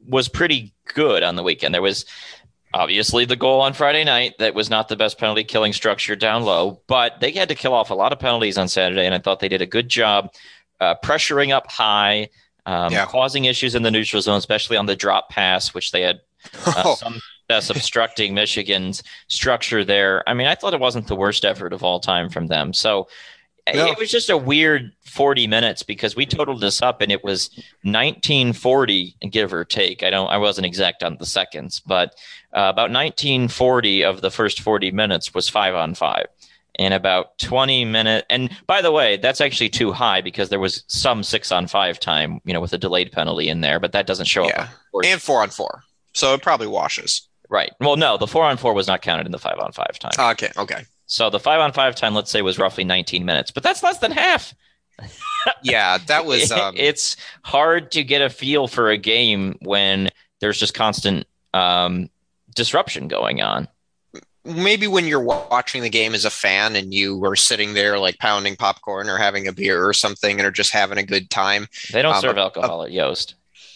was pretty good on the weekend. There was obviously the goal on Friday night that was not the best penalty killing structure down low, but they had to kill off a lot of penalties on Saturday, and I thought they did a good job uh, pressuring up high, um, yeah. causing issues in the neutral zone, especially on the drop pass, which they had uh, oh. some success obstructing Michigan's structure there. I mean, I thought it wasn't the worst effort of all time from them. So no. It was just a weird forty minutes because we totaled this up and it was nineteen forty, give or take. I don't, I wasn't exact on the seconds, but uh, about nineteen forty of the first forty minutes was five on five. And about twenty minutes. And by the way, that's actually too high because there was some six on five time, you know, with a delayed penalty in there, but that doesn't show yeah. up. And four on four. So it probably washes. Right. Well, no, the four on four was not counted in the five on five time. Okay. Okay. So the five on five time, let's say, was roughly nineteen minutes, but that's less than half. Yeah, that was. Um... It's hard to get a feel for a game when there's just constant um, disruption going on. Maybe when you're watching the game as a fan and you were sitting there like pounding popcorn or having a beer or something and are just having a good time. They don't um, serve alcohol uh, at Yost.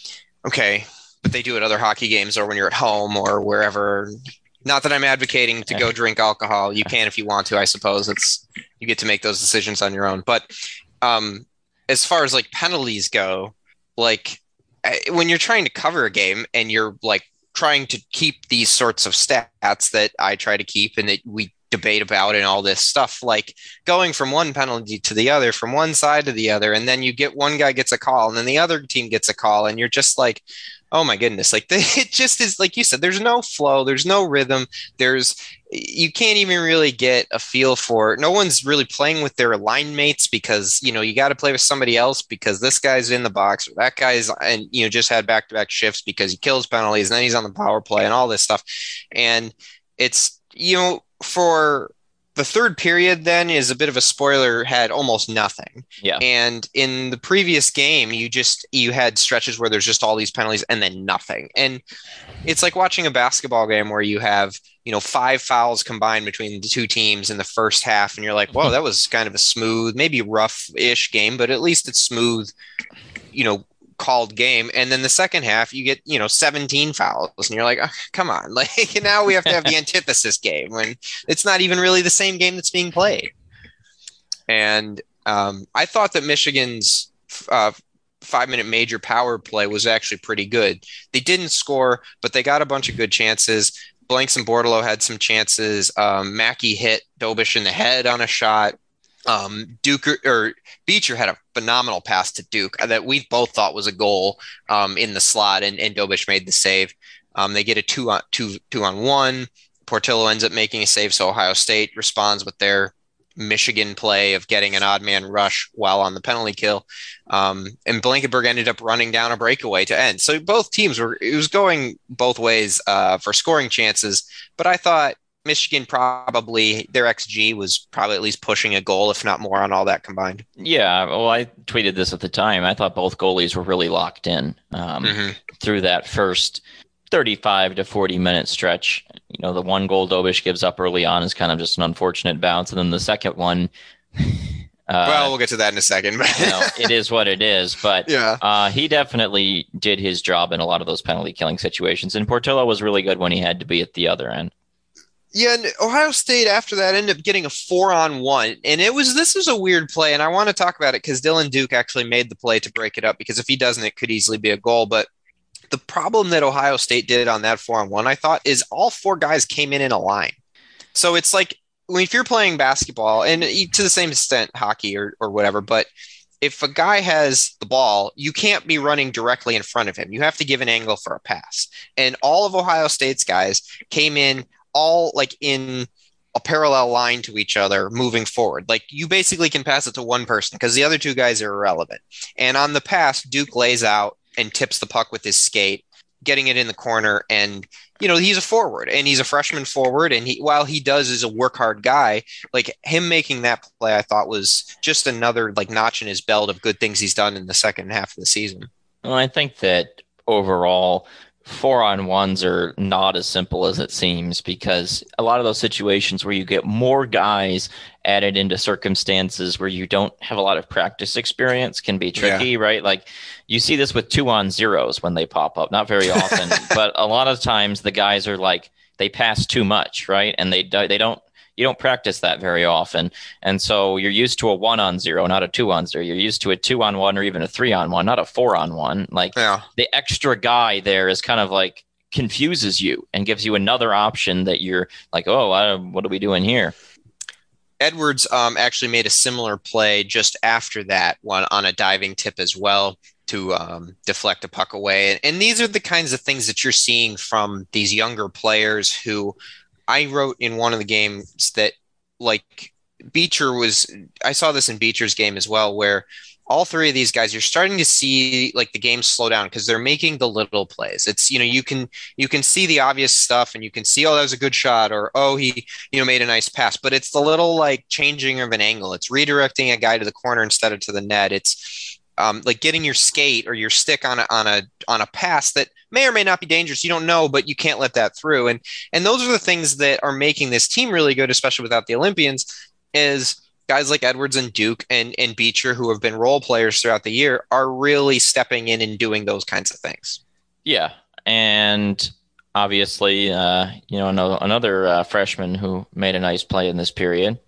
Okay, but they do at other hockey games or when you're at home or wherever. Not that I'm advocating to go drink alcohol. You can if you want to, I suppose. It's you get to make those decisions on your own. But um, as far as like penalties go, like when you're trying to cover a game and you're like trying to keep these sorts of stats that I try to keep and that we debate about and all this stuff, like going from one penalty to the other, from one side to the other, and then you get one guy gets a call and then the other team gets a call and you're just like, oh my goodness, like the, it just is like you said, there's no flow, there's no rhythm, there's you can't even really get a feel for it. No one's really playing with their line mates because, you know, you got to play with somebody else because this guy's in the box or that guy's and, you know, just had back-to-back shifts because he kills penalties and then he's on the power play and all this stuff. And it's, you know, for the third period then is a bit of a spoiler, had almost nothing. Yeah. And in the previous game, you just, you had stretches where there's just all these penalties and then nothing. And it's like watching a basketball game where you have, you know, five fouls combined between the two teams in the first half. And you're like, whoa, that was kind of a smooth, maybe rough-ish game, but at least it's smooth, you know, called game. And then the second half you get, you know, seventeen fouls and you're like, oh, come on, like now we have to have the antithesis game when it's not even really the same game that's being played. And um, I thought that Michigan's uh, five minute major power play was actually pretty good. They didn't score, but they got a bunch of good chances. Blanks and Bordeleau had some chances. Um, Mackey hit Dobish in the head on a shot. Um, Duke or, or Beecher had a phenomenal pass to Duke that we both thought was a goal um, in the slot, and, and Dobish made the save. Um, they get a two on two two on one. Portillo ends up making a save, so Ohio State responds with their Michigan play of getting an odd man rush while on the penalty kill. Um, and Blankenberg ended up running down a breakaway to end. So both teams were it was going both ways uh, for scoring chances, but I thought Michigan probably, their X G was probably at least pushing a goal, if not more, on all that combined. Yeah, well, I tweeted this at the time. I thought both goalies were really locked in um, mm-hmm. through that first thirty-five to forty minute stretch. You know, the one goal Dobish gives up early on is kind of just an unfortunate bounce. And then the second one... Uh, well, we'll get to that in a second. you know, it is what it is. But yeah. uh, he definitely did his job in a lot of those penalty killing situations. And Portillo was really good when he had to be at the other end. Yeah, and Ohio State after that ended up getting a four on one, and it was this was a weird play, and I want to talk about it because Dylan Duke actually made the play to break it up because if he doesn't, it could easily be a goal. But the problem that Ohio State did on that four on one, I thought, is all four guys came in in a line. So it's like if you're playing basketball, and to the same extent hockey or or whatever, but if a guy has the ball, you can't be running directly in front of him. You have to give an angle for a pass, and all of Ohio State's guys came in all like in a parallel line to each other moving forward. Like you basically can pass it to one person because the other two guys are irrelevant. And on the pass, Duke lays out and tips the puck with his skate, getting it in the corner. And, you know, he's a forward and he's a freshman forward. And he, while he does is a work hard guy, like him making that play, I thought was just another like notch in his belt of good things he's done in the second half of the season. Well, I think that overall, four on ones are not as simple as it seems, because a lot of those situations where you get more guys added into circumstances where you don't have a lot of practice experience can be tricky, yeah. right? Like you see this with two on zeros when they pop up, not very often, but a lot of times the guys are like, they pass too much, right? And they they don't, you don't practice that very often. And so you're used to a one on zero, not a two on zero. You're used to a two on one or even a three on one, not a four on one. Like yeah. the extra guy there is kind of like confuses you and gives you another option that you're like, oh, I, what are we doing here? Edwards um, actually made a similar play just after that one on a diving tip as well to um, deflect a puck away. And, and these are the kinds of things that you're seeing from these younger players who I wrote in one of the games that like Beecher was, I saw this in Beecher's game as well, where all three of these guys, you're starting to see like the game slow down because they're making the little plays. It's, you know, you can, you can see the obvious stuff and you can see, oh, that was a good shot, or, oh, he, you know, made a nice pass, but it's the little like changing of an angle. It's redirecting a guy to the corner instead of to the net. It's um, like getting your skate or your stick on a, on a, on a pass that may or may not be dangerous. You don't know, but you can't let that through. And, and those are the things that are making this team really good, especially without the Olympians, is guys like Edwards and Duke and, and Beecher, who have been role players throughout the year, are really stepping in and doing those kinds of things. Yeah. And obviously, uh, you know, another, another uh, freshman who made a nice play in this period.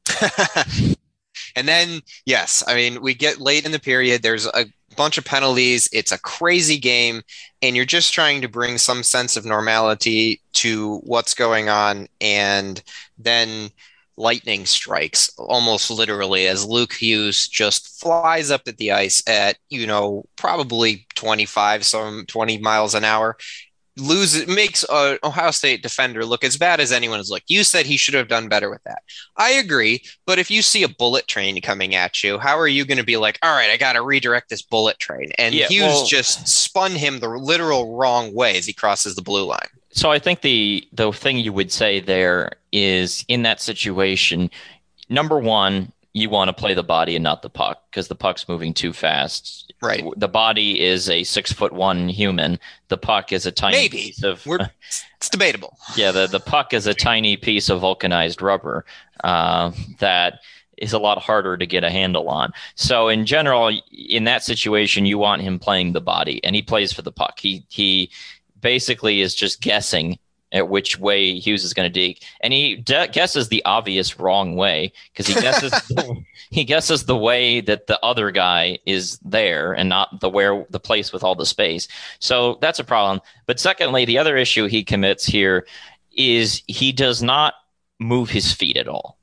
And then, yes, I mean, we get late in the period. There's a bunch of penalties. It's a crazy game. And you're just trying to bring some sense of normality to what's going on. And then lightning strikes almost literally as Luke Hughes just flies up at the ice at, you know, probably twenty-five, some twenty miles an hour. Loses, makes a Ohio State defender look as bad as anyone has looked. You said he should have done better with that. I agree, but if you see a bullet train coming at you, how are you going to be like, all right, I got to redirect this bullet train? And yeah, Hughes well, just spun him the literal wrong way as he crosses the blue line. So I think the the thing you would say there is, in that situation, number one, you want to play the body and not the puck because the puck's moving too fast. Right. The body is a six foot one human. The puck is a tiny Maybe. piece of. We're, it's debatable. Yeah, the, the puck is a tiny piece of vulcanized rubber uh, that is a lot harder to get a handle on. So in general, in that situation, you want him playing the body, and he plays for the puck. He he basically is just guessing at which way Hughes is going to dig, and he de- guesses the obvious wrong way because he guesses the, he guesses the way that the other guy is there and not the where the place with all the space. So that's a problem. But secondly, the other issue he commits here is he does not move his feet at all.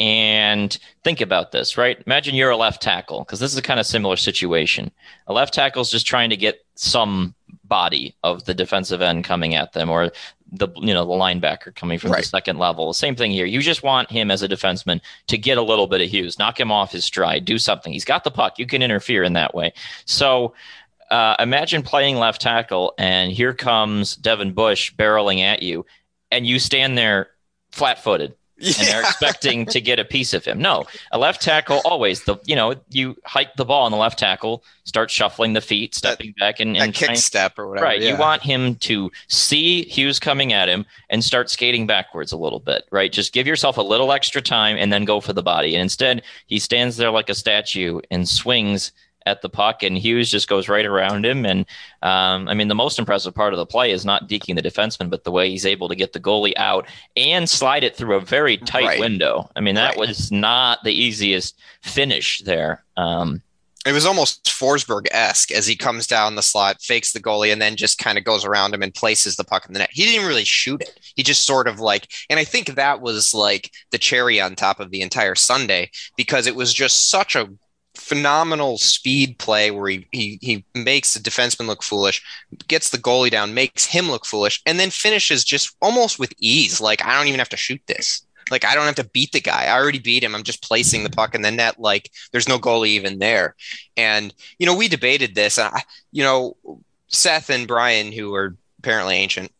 And think about this, right? Imagine you're a left tackle, because this is a kind of similar situation. A left tackle is just trying to get some body of the defensive end coming at them, or the you know the linebacker coming from right. the second level. Same thing here. You just want him as a defenseman to get a little bit of Hughes, knock him off his stride, do something. He's got the puck. You can interfere in that way. So uh, imagine playing left tackle, and here comes Devin Bush barreling at you, and you stand there flat-footed. Yeah. And they're expecting to get a piece of him. No, a left tackle always, the you know, you hike the ball on the left tackle, start shuffling the feet, stepping that, back and, and kick step or whatever. Right. Yeah. You want him to see Hughes coming at him and start skating backwards a little bit, right? Just give yourself a little extra time and then go for the body. And instead, he stands there like a statue and swings at the puck, and Hughes just goes right around him. And um, I mean, the most impressive part of the play is not deking the defenseman, but the way he's able to get the goalie out and slide it through a very tight right. window. I mean, that right. was not the easiest finish there. Um, it was almost Forsberg-esque as he comes down the slot, fakes the goalie, and then just kind of goes around him and places the puck in the net. He didn't really shoot it. He just sort of like, and I think that was like the cherry on top of the entire Sunday, because it was just such a phenomenal speed play where he, he he makes the defenseman look foolish, gets the goalie down, makes him look foolish, and then finishes just almost with ease. Like, I don't even have to shoot this. Like, I don't have to beat the guy. I already beat him. I'm just placing the puck in the net. Like, there's no goalie even there. And, you know, we debated this. And, I, you know, Seth and Brian, who are apparently ancient,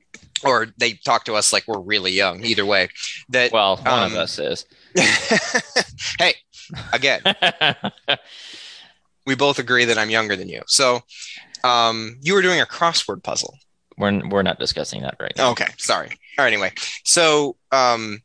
or they talk to us like we're really young, either way. That Well, one um, of us is. Hey, again, we both agree that I'm younger than you. So um, you were doing a crossword puzzle we're we're not discussing that right now. Okay, sorry. All right, anyway. So um,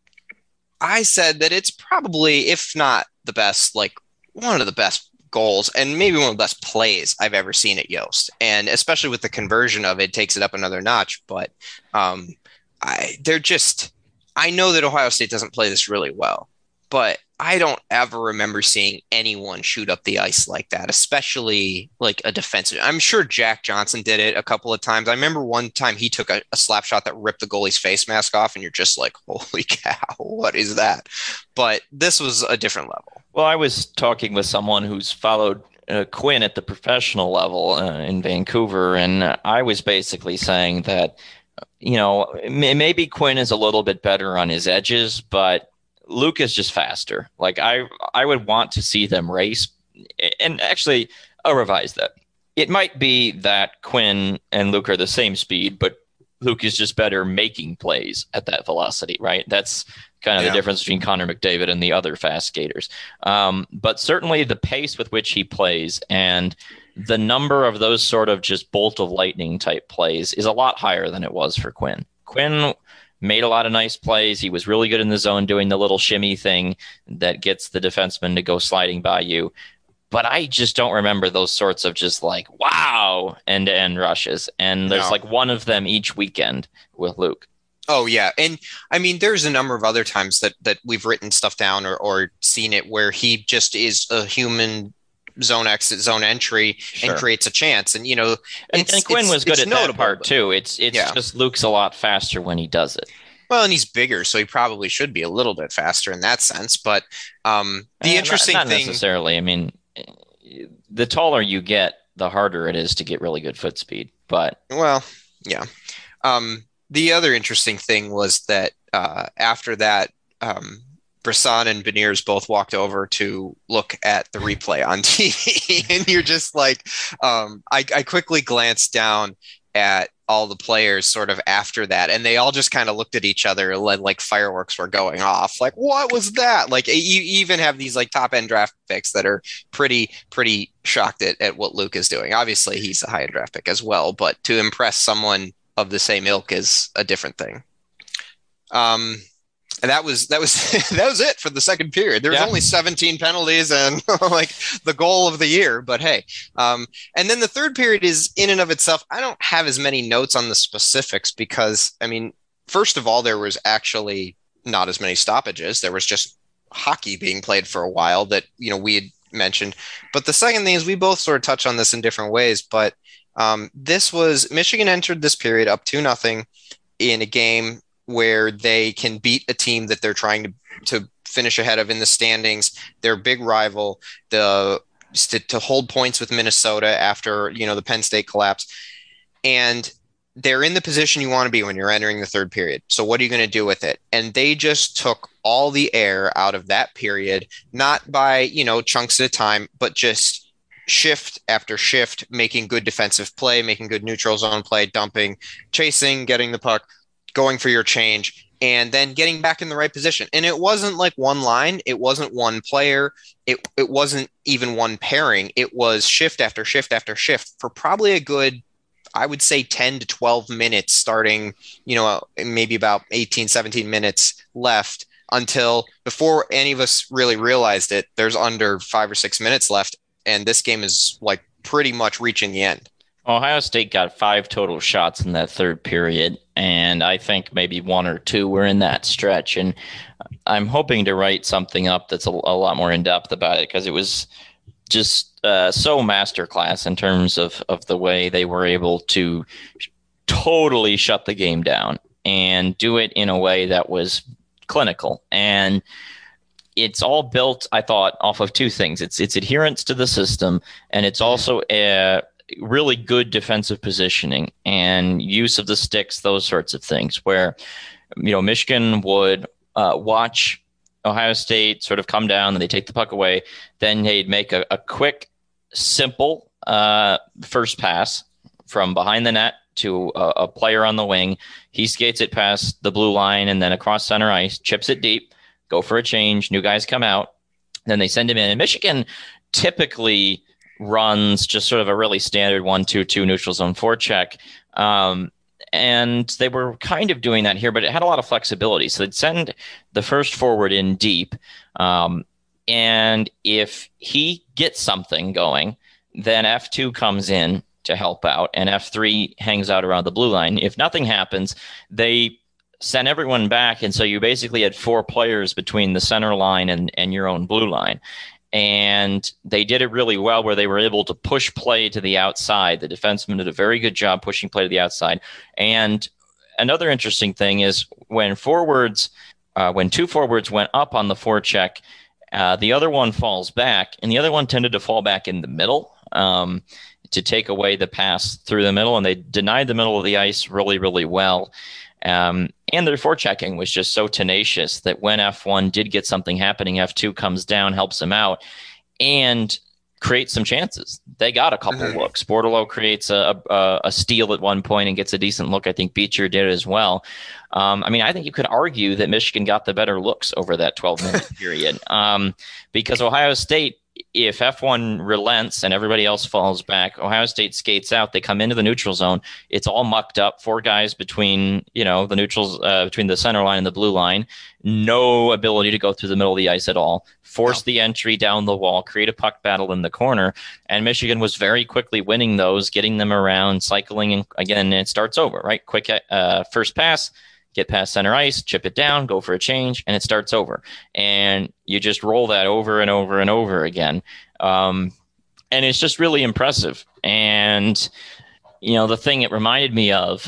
I said that it's probably, if not the best, like one of the best goals and maybe one of the best plays I've ever seen at Yost. And especially with the conversion of it, takes it up another notch. But um, I they're just, I know that Ohio State doesn't play this really well, but I don't ever remember seeing anyone shoot up the ice like that, especially like a defensive. I'm sure Jack Johnson did it a couple of times. I remember one time he took a, a slap shot that ripped the goalie's face mask off, and you're just like, holy cow, what is that? But this was a different level. Well, I was talking with someone who's followed uh, Quinn at the professional level uh, in Vancouver, and I was basically saying that, you know, maybe Quinn is a little bit better on his edges, but Luke is just faster. Like I, I would want to see them race. And actually, I'll revise that. It might be that Quinn and Luke are the same speed, but Luke is just better making plays at that velocity, right? That's kind of yeah. the difference between Connor McDavid and the other fast skaters. Um, but certainly the pace with which he plays and the number of those sort of just bolt of lightning type plays is a lot higher than it was for Quinn. Quinn made a lot of nice plays. He was really good in the zone doing the little shimmy thing that gets the defenseman to go sliding by you. But I just don't remember those sorts of just like, wow, end-to-end rushes. And there's no. like one of them each weekend with Luke. Oh, yeah. And I mean, there's a number of other times that, that we've written stuff down or, or seen it where he just is a human zone exit, zone entry, sure. and creates a chance. And, you know, and, and Quinn was good at notable, that part too. It's it's yeah. just Luke's a lot faster when he does it. Well, and he's bigger, so he probably should be a little bit faster in that sense. But um, the uh, interesting not, not thing, not necessarily. I mean, the taller you get, the harder it is to get really good foot speed. But well, yeah. Um, the other interesting thing was that uh, after that, um, Brisson and Beniers both walked over to look at the replay on T V, and you're just like, um, I, I quickly glanced down at all the players sort of after that, and they all just kind of looked at each other like, like fireworks were going off. Like, what was that? Like, you even have these like top end draft picks that are pretty, pretty shocked at, at what Luke is doing. Obviously, he's a high end draft pick as well, but to impress someone of the same ilk is a different thing. Um, And that was that was that was it for the second period. There was yeah. only seventeen penalties and like the goal of the year. But hey, um, and then the third period is in and of itself. I don't have as many notes on the specifics because, I mean, first of all, there was actually not as many stoppages. There was just hockey being played for a while that, you know, we had mentioned. But the second thing is we both sort of touch on this in different ways. But um, this was Michigan entered this period up two nothing in a game where they can beat a team that they're trying to, to finish ahead of in the standings, their big rival, the to, to hold points with Minnesota after, you know, the Penn State collapse. And they're in the position you want to be when you're entering the third period. So what are you going to do with it? And they just took all the air out of that period, not by, you know, chunks at a time, but just shift after shift, making good defensive play, making good neutral zone play, dumping, chasing, getting the puck, going for your change, and then getting back in the right position. And it wasn't like one line. It wasn't one player. It it wasn't even one pairing. It was shift after shift after shift for probably a good, I would say ten to twelve minutes starting, you know, maybe about eighteen, seventeen minutes left until before any of us really realized it, there's under five or six minutes left. And this game is like pretty much reaching the end. Ohio State got five total shots in that third period, and I think maybe one or two were in that stretch. And I'm hoping to write something up that's a, a lot more in-depth about it because it was just uh, so masterclass in terms of, of the way they were able to totally shut the game down and do it in a way that was clinical. And it's all built, I thought, off of two things. It's it's adherence to the system, and it's also a really good defensive positioning and use of the sticks, those sorts of things where, you know, Michigan would uh, watch Ohio State sort of come down and they take the puck away. Then they'd make a, a quick, simple uh, first pass from behind the net to a, a player on the wing. He skates it past the blue line and then across center ice, chips it deep, go for a change. New guys come out. Then they send him in. And Michigan typically runs, just sort of a really standard one two two neutral zone forecheck. Um, and they were kind of doing that here, but it had a lot of flexibility. So they'd send the first forward in deep. Um, and if he gets something going, then F two comes in to help out, and F three hangs out around the blue line. If nothing happens, they send everyone back, and so you basically had four players between the center line and, and your own blue line. And they did it really well where they were able to push play to the outside. The defenseman did a very good job pushing play to the outside. And another interesting thing is when forwards, uh, when two forwards went up on the forecheck, uh, the other one falls back, and the other one tended to fall back in the middle um, to take away the pass through the middle, and they denied the middle of the ice really, really well. Um, and their forechecking was just so tenacious that when F one did get something happening, F two comes down, helps them out, and creates some chances. They got a couple mm-hmm. looks. Bordeleau creates a, a, a steal at one point and gets a decent look. I think Beecher did as well. Um, I mean, I think you could argue that Michigan got the better looks over that twelve-minute period um, because Ohio State, if F one relents and everybody else falls back, Ohio State skates out. They come into the neutral zone. It's all mucked up. Four guys between, you know, the neutrals, uh, between the center line and the blue line. No ability to go through the middle of the ice at all. Force no. the entry down the wall, create a puck battle in the corner. And Michigan was very quickly winning those, getting them around, cycling. And again, it starts over, right? Quick uh, first pass. Get past center ice, chip it down, go for a change, and it starts over. And you just roll that over and over and over again. Um, and it's just really impressive. And, you know, the thing it reminded me of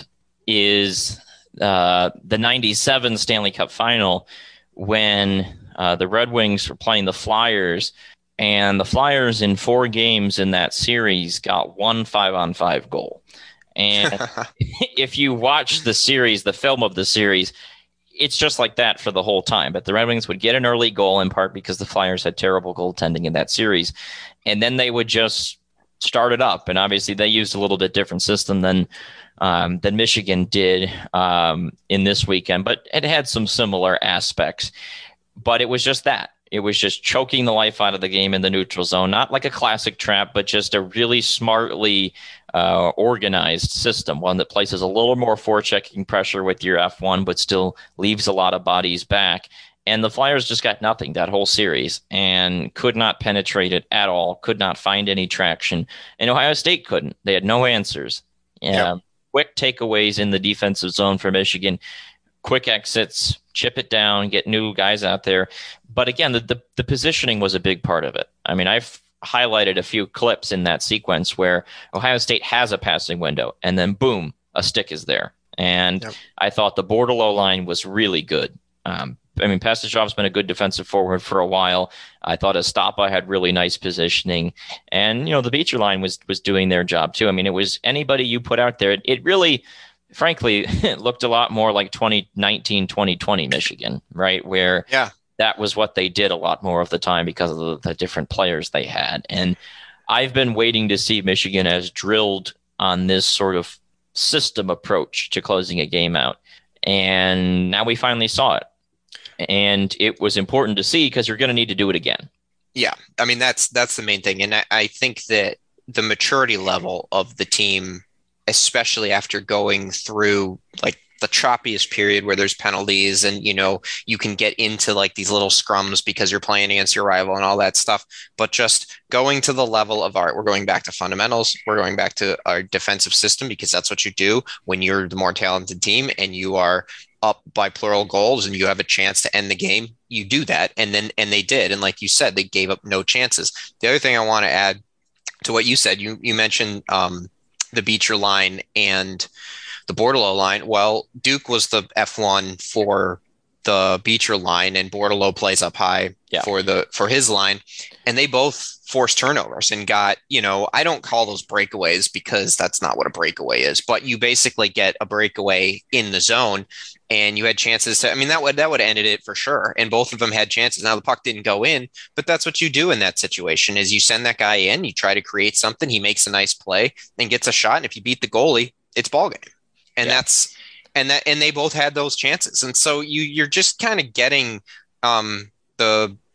is uh, the ninety-seven Stanley Cup final when uh, the Red Wings were playing the Flyers, and the Flyers in four games in that series got one five-on-five goal. And if you watch the series, the film of the series, it's just like that for the whole time. But the Red Wings would get an early goal in part because the Flyers had terrible goaltending in that series. And then they would just start it up. And obviously they used a little bit different system than um, than Michigan did um, in this weekend. But it had some similar aspects. But it was just that. It was just choking the life out of the game in the neutral zone, not like a classic trap, but just a really smartly uh, organized system, one that places a little more forechecking pressure with your F one, but still leaves a lot of bodies back. And the Flyers just got nothing that whole series and could not penetrate it at all, could not find any traction. And Ohio State couldn't. They had no answers. Yeah, yep. Quick takeaways in the defensive zone for Michigan. Quick exits, chip it down, get new guys out there. But again, the, the, the positioning was a big part of it. I mean, I've highlighted a few clips in that sequence where Ohio State has a passing window, and then boom, a stick is there. And yep. I thought the Bordeleau line was really good. Um, I mean, Pastichov's been a good defensive forward for a while. I thought Estapa had really nice positioning. And, you know, the Beecher line was was doing their job too. I mean, it was anybody you put out there. It, it really... Frankly, it looked a lot more like twenty nineteen, twenty twenty Michigan, right? Where yeah. that was what they did a lot more of the time because of the, the different players they had. And I've been waiting to see Michigan as drilled on this sort of system approach to closing a game out. And now we finally saw it. And it was important to see because you're going to need to do it again. Yeah. I mean, that's that's the main thing. And I, I think that the maturity level of the team, especially after going through like the choppiest period where there's penalties and, you know, you can get into like these little scrums because you're playing against your rival and all that stuff. But just going to the level of, all right, we're going back to fundamentals. We're going back to our defensive system because that's what you do when you're the more talented team and you are up by plural goals and you have a chance to end the game. You do that. And then, and they did. And like you said, they gave up no chances. The other thing I want to add to what you said, you, you mentioned, um, the Beecher line and the Bordeleau line. Well, Duke was the F one for the Beecher line and Bordeleau plays up high yeah. for the for his line. And they both forced turnovers and got, you know, I don't call those breakaways because that's not what a breakaway is, but you basically get a breakaway in the zone and you had chances to, I mean, that would, that would have ended it for sure. And both of them had chances. Now the puck didn't go in, but that's what you do in that situation is you send that guy in, you try to create something. He makes a nice play and gets a shot. And if you beat the goalie, it's ball game. And yeah. that's, and that, and they both had those chances. And so you, you're just kind of getting um, the,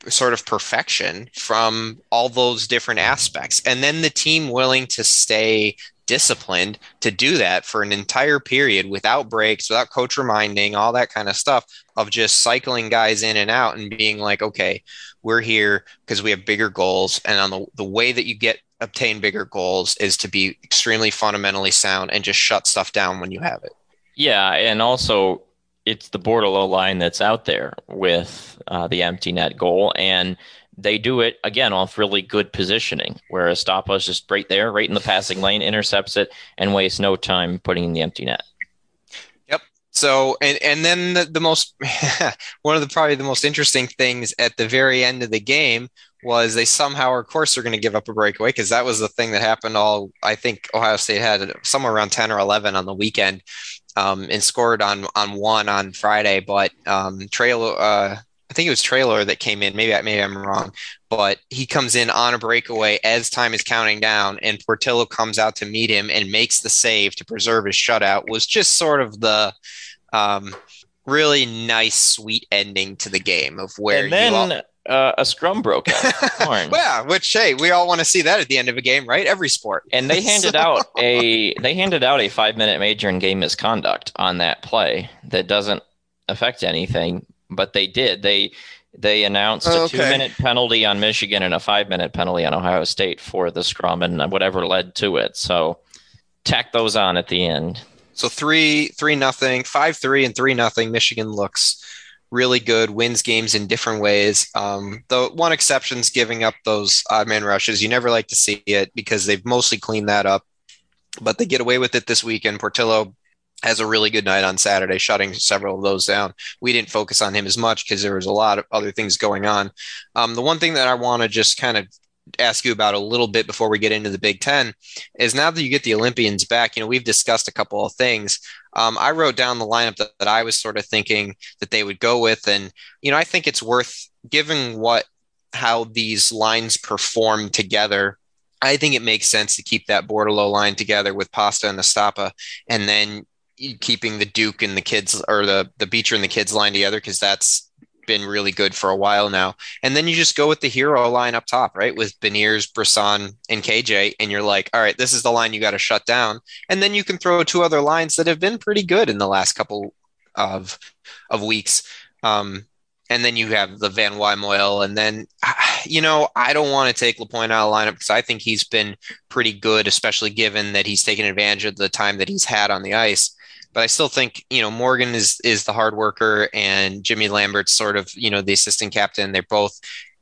sort of perfection from all those different aspects. And then the team willing to stay disciplined to do that for an entire period without breaks, without coach reminding, all that kind of stuff of just cycling guys in and out and being like, okay, we're here because we have bigger goals. And on the, the way that you get obtain bigger goals is to be extremely fundamentally sound and just shut stuff down when you have it. Yeah. And also it's the Bordeleau line that's out there with uh, the empty net goal. And they do it, again, off really good positioning, where Estapa's just right there, right in the passing lane, intercepts it, and wastes no time putting in the empty net. Yep. So, and, and then the, the most, one of the probably the most interesting things at the very end of the game was they somehow, of course, are going to give up a breakaway, because that was the thing that happened all, I think Ohio State had somewhere around ten or eleven on the weekend. Um, and scored on on one on Friday, but um, Traylor, uh, I think it was Traylor that came in. Maybe maybe I'm wrong, but he comes in on a breakaway as time is counting down, and Portillo comes out to meet him and makes the save to preserve his shutout. Was just sort of the um, really nice, sweet ending to the game of where and then. You all- Uh, a scrum broke out. Yeah, which hey, we all want to see that at the end of a game, right? Every sport. And they handed so. out a they handed out a five minute major in game misconduct on that play that doesn't affect anything, but they did. They they announced oh, a okay. two minute penalty on Michigan and a five minute penalty on Ohio State for the scrum and whatever led to it. So tack those on at the end. So three three nothing, five three, and three nothing. Michigan looks really good, wins games in different ways. Um, the one exception is giving up those odd man rushes. You never like to see it because they've mostly cleaned that up, but they get away with it this weekend. Portillo has a really good night on Saturday, shutting several of those down. We didn't focus on him as much because there was a lot of other things going on. Um, the one thing that I want to just kind of ask you about a little bit before we get into the Big Ten is now that you get the Olympians back, you know, we've discussed a couple of things. Um, I wrote down the lineup that, that I was sort of thinking that they would go with. And, you know, I think it's worth giving what, how these lines perform together. I think it makes sense to keep that Bordeleau line together with Pasta and Estapa, and then keeping the Duke and the kids, or the, the Beecher and the kids line together, because that's been really good for a while now. And then you just go with the hero line up top, right? With Beniers, Brisson, and K J. And you're like, all right, this is the line you got to shut down. And then you can throw two other lines that have been pretty good in the last couple of, of weeks. Um, and then you have the Van Wymoyle. And then, you know, I don't want to take LaPointe out of lineup because I think he's been pretty good, especially given that he's taken advantage of the time that he's had on the ice. But I still think, you know, Morgan is is the hard worker, and Jimmy Lambert's sort of, you know, the assistant captain. They both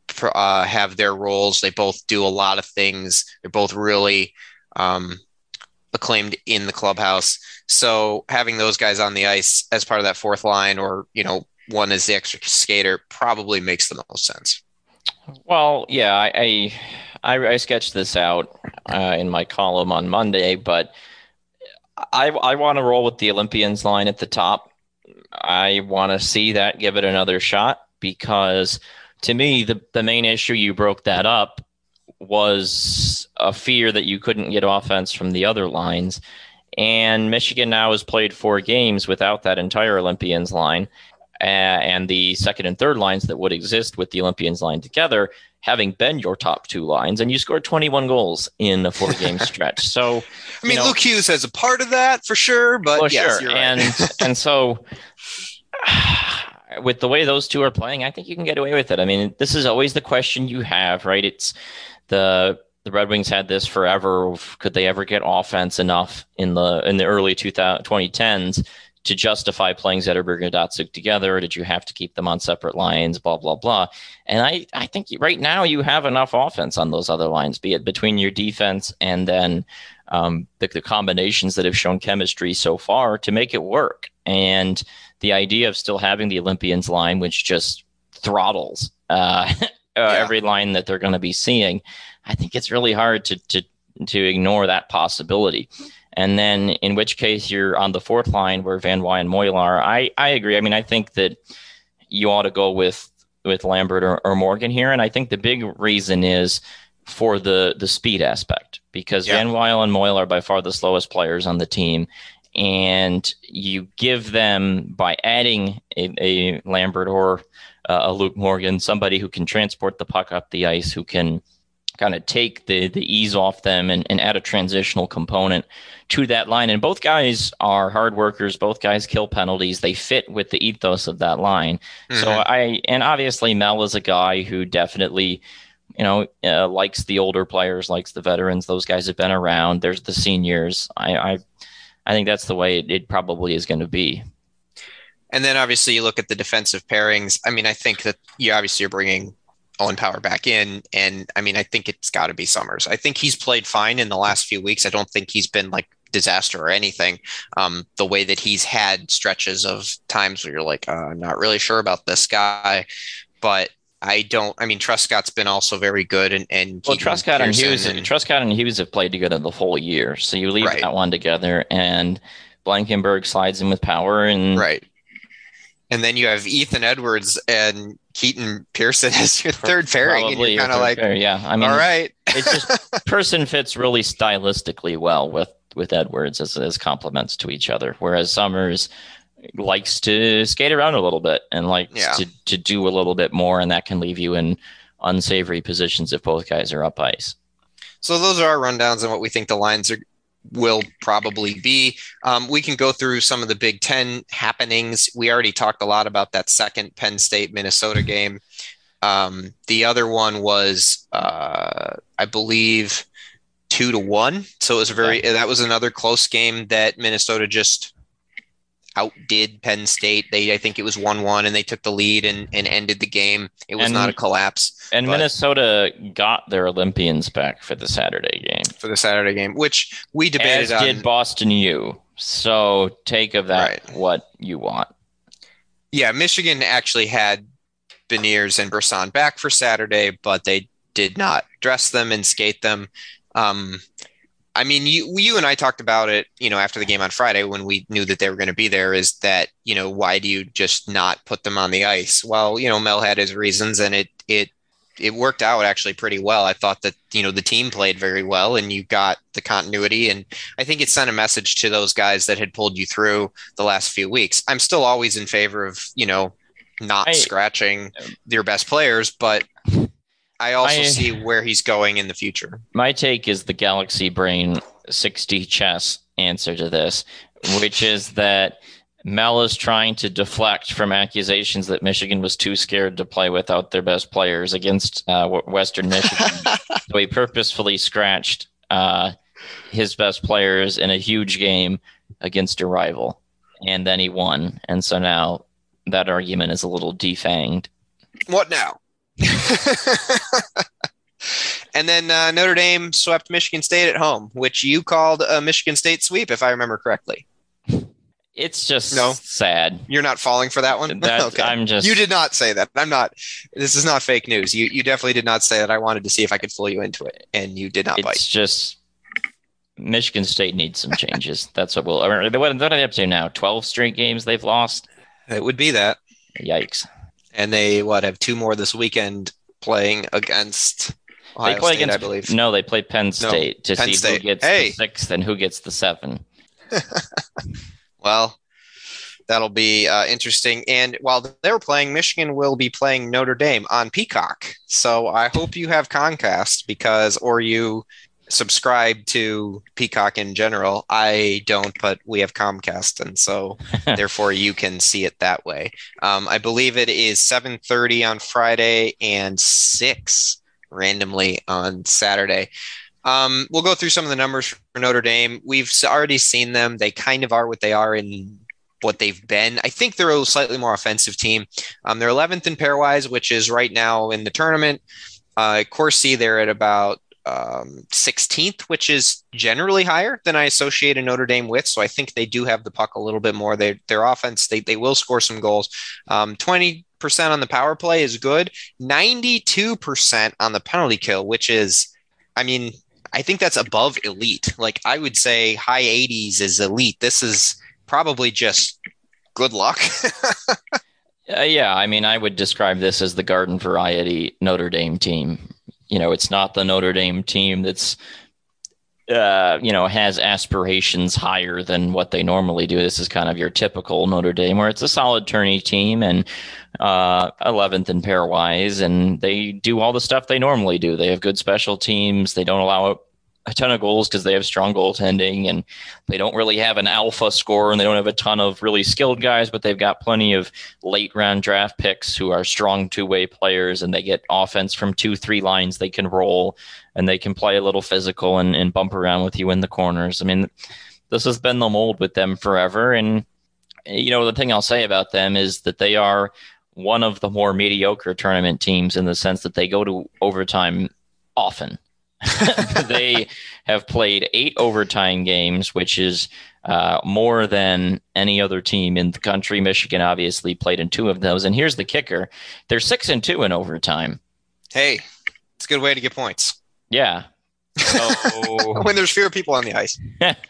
uh, have their roles. They both do a lot of things. They're both really um, acclaimed in the clubhouse. So having those guys on the ice as part of that fourth line, or, you know, one as the extra skater, probably makes the most sense. Well, yeah, I I, I sketched this out uh, in my column on Monday, but I, I want to roll with the Olympians line at the top. I want to see that, give it another shot, because to me, the, the main issue you broke that up was a fear that you couldn't get offense from the other lines. And Michigan now has played four games without that entire Olympians line, uh, and the second and third lines that would exist with the Olympians line together having been your top two lines, and you scored twenty-one goals in a four-game stretch. So, I mean, you know, Luke Hughes has a part of that for sure, but well, yes, sure. You're right. and and so with the way those two are playing, I think you can get away with it. I mean, this is always the question you have, right? It's the the Red Wings had this forever. Could they ever get offense enough in the in the early twenty tens to justify playing Zetterberg and Datsyuk together? Or did you have to keep them on separate lines, blah, blah, blah? And I, I think right now you have enough offense on those other lines, be it between your defense and then um, the, the combinations that have shown chemistry so far to make it work. And the idea of still having the Olympians line, which just throttles uh, yeah. every line that they're going to be seeing, I think it's really hard to to to ignore that possibility. And then in which case you're on the fourth line where Van Wy and Moyle are. I, I agree. I mean, I think that you ought to go with, with Lambert or, or Morgan here. And I think the big reason is for the, the speed aspect, because yeah. Van Wy and Moyle are by far the slowest players on the team. and you give them, by adding a, a Lambert or uh, a Luke Morgan, somebody who can transport the puck up the ice, who can kind of take the, the ease off them and, and add a transitional component to that line. And both guys are hard workers. Both guys kill penalties. They fit with the ethos of that line. Mm-hmm. So I, and obviously Mel is a guy who definitely, you know, uh, likes the older players, likes the veterans. Those guys have been around. There's the seniors. I, I, I think that's the way it, it probably is going to be. And then obviously you look at the defensive pairings. I mean, I think that you obviously are bringing Owen Power back in. And I mean, I think it's got to be Summers. I think he's played fine in the last few weeks. I don't think he's been like disaster or anything. Um, the way that he's had stretches of times where you're like, uh, I'm not really sure about this guy, but I don't, I mean, Truscott's been also very good. And, and well, Truscott and Hughes, and, Truscott and Hughes have played together the full year. So you leave right. that one together and Blankenberg slides in with Power and right. And then you have Ethan Edwards and Keaton Pearson as your third pairing. Probably, and you're kind of like, pair, yeah. I mean, all right. It just Pearson fits really stylistically well with, with Edwards as, as complements to each other. Whereas Summers likes to skate around a little bit and likes yeah. to, to do a little bit more. And that can leave you in unsavory positions if both guys are up ice. So those are our rundowns on what we think the lines are, will probably be. Um, we can go through some of the Big Ten happenings. We already talked a lot about that second Penn State Minnesota game. Um, the other one was, uh, I believe, two to one. So it was a very yeah. that was another close game that Minnesota just outdid Penn State. They I think it was one one, and they took the lead and, and ended the game. It was and, not a collapse. And but, Minnesota got their Olympians back for the Saturday game. For the Saturday game, which we debated As on. did Boston U. So take of that right. what you want. Yeah, Michigan actually had Beniers and Brisson back for Saturday, but they did not dress them and skate them. Um, I mean, you, you and I talked about it, you know, after the game on Friday when we knew that they were going to be there, is that, you know, why do you just not put them on the ice? Well, you know, Mel had his reasons, and it, it, it worked out actually pretty well. I thought that, you know, the team played very well and you got the continuity. And I think it sent a message to those guys that had pulled you through the last few weeks. I'm still always in favor of, you know, not I, scratching your best players, but I also I, see where he's going in the future. My take is the Galaxy Brain sixty chess answer to this, which is that Mel is trying to deflect from accusations that Michigan was too scared to play without their best players against uh, Western Michigan. So he purposefully scratched uh, his best players in a huge game against a rival, and then he won. And so now that argument is a little defanged. What now? And then uh, Notre Dame swept Michigan State at home, which you called a Michigan State sweep, if I remember correctly. It's just no? sad. You're not falling for that one? That, okay. I'm just. You did not say that. I'm not. This is not fake news. You you definitely did not say that. I wanted to see if I could fool you into it, and you did not it's bite. It's just Michigan State needs some changes. That's what we'll. Or what, what are they up to now? twelve straight games they've lost? It would be that. Yikes. And they, what, have two more this weekend playing against Ohio they play State, against, I believe. No, they play Penn State no, to Penn see State. who gets hey. the sixth and who gets the seven. Well, that'll be uh, interesting. And while they're playing, Michigan will be playing Notre Dame on Peacock. So I hope you have Comcast because, or you subscribe to Peacock in general. I don't, but we have Comcast, and so therefore you can see it that way. Um, I believe it is seven thirty on Friday and six randomly on Saturday. Um, we'll go through some of the numbers for Notre Dame. We've already seen them. They kind of are what they are in what they've been. I think they're a slightly more offensive team. Um, they're eleventh in pairwise, which is right now in the tournament. Uh, Corsi, they're at about um, sixteenth, which is generally higher than I associate a Notre Dame with. So I think they do have the puck a little bit more. They, their offense, they, they will score some goals. Um, twenty percent on the power play is good. ninety-two percent on the penalty kill, which is, I mean, I think that's above elite. Like I would say high eighties is elite. This is probably just good luck. uh, yeah. I mean, I would describe this as the garden variety Notre Dame team. You know, it's not the Notre Dame team that's uh, you know, has aspirations higher than what they normally do. This is kind of your typical Notre Dame, where it's a solid tourney team and uh, eleventh in pairwise, and they do all the stuff they normally do. They have good special teams. They don't allow a ton of goals because they have strong goaltending, and they don't really have an alpha scorer, and they don't have a ton of really skilled guys, but they've got plenty of late round draft picks who are strong two-way players, and they get offense from two, three lines they can roll, and they can play a little physical and, and bump around with you in the corners. I mean, this has been the mold with them forever. And, you know, the thing I'll say about them is that they are one of the more mediocre tournament teams in the sense that they go to overtime often. They have played eight overtime games, which is uh, more than any other team in the country. Michigan obviously played in two of those. And here's the kicker. They're six and two in overtime. Hey, it's a good way to get points. Yeah. So, when there's fewer people on the ice.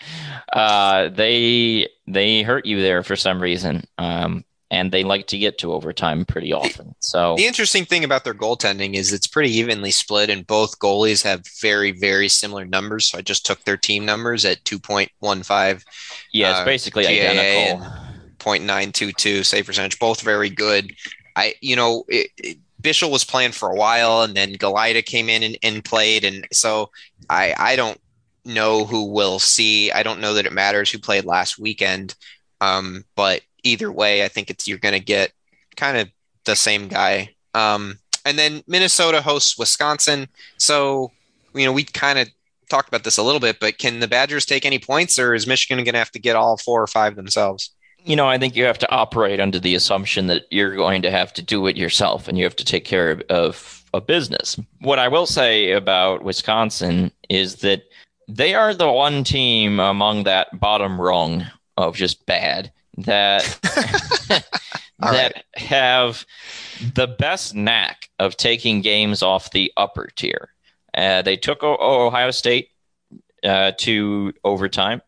uh, they they hurt you there for some reason. Um, and they like to get to overtime pretty often. So the interesting thing about their goaltending is it's pretty evenly split, and both goalies have very, very similar numbers. So I just took their team numbers at two point one five. Yeah, it's basically uh, identical. zero point nine two two save percentage, both very good. I, you know, it, it, Bischel was playing for a while, and then Galida came in and, and played. And so I, I don't know who we'll see. I don't know that it matters who played last weekend. Um, but either way, I think it's, you're going to get kind of the same guy. Um, and then Minnesota hosts Wisconsin. So, you know, we kind of talked about this a little bit, but can the Badgers take any points, or is Michigan going to have to get all four or five themselves? You know, I think you have to operate under the assumption that you're going to have to do it yourself and you have to take care of, of a business. What I will say about Wisconsin is that they are the one team among that bottom rung of just bad that that right. have the best knack of taking games off the upper tier. Uh, they took o- Ohio State uh, to overtime.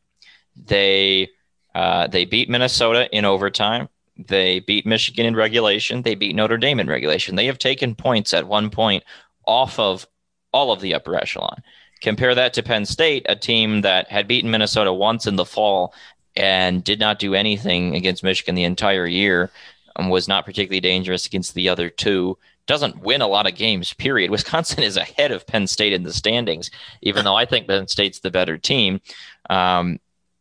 They uh, they beat Minnesota in overtime. They beat Michigan in regulation. They beat Notre Dame in regulation. They have taken points at one point off of all of the upper echelon. Compare that to Penn State, a team that had beaten Minnesota once in the fall and did not do anything against Michigan the entire year, and was not particularly dangerous against the other two. Doesn't win a lot of games, period. Wisconsin is ahead of Penn State in the standings, even though I think Penn State's the better team. Um,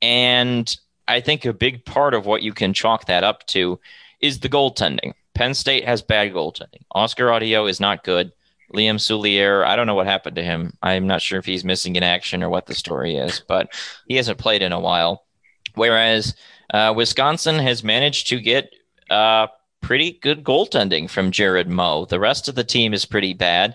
and I think a big part of what you can chalk that up to is the goaltending. Penn State has bad goaltending. Oscar Audio is not good. Liam Soulier, I don't know what happened to him. I'm not sure if he's missing in action or what the story is, but he hasn't played in a while. Whereas uh, Wisconsin has managed to get uh, pretty good goaltending from Jared Moe. The rest of the team is pretty bad.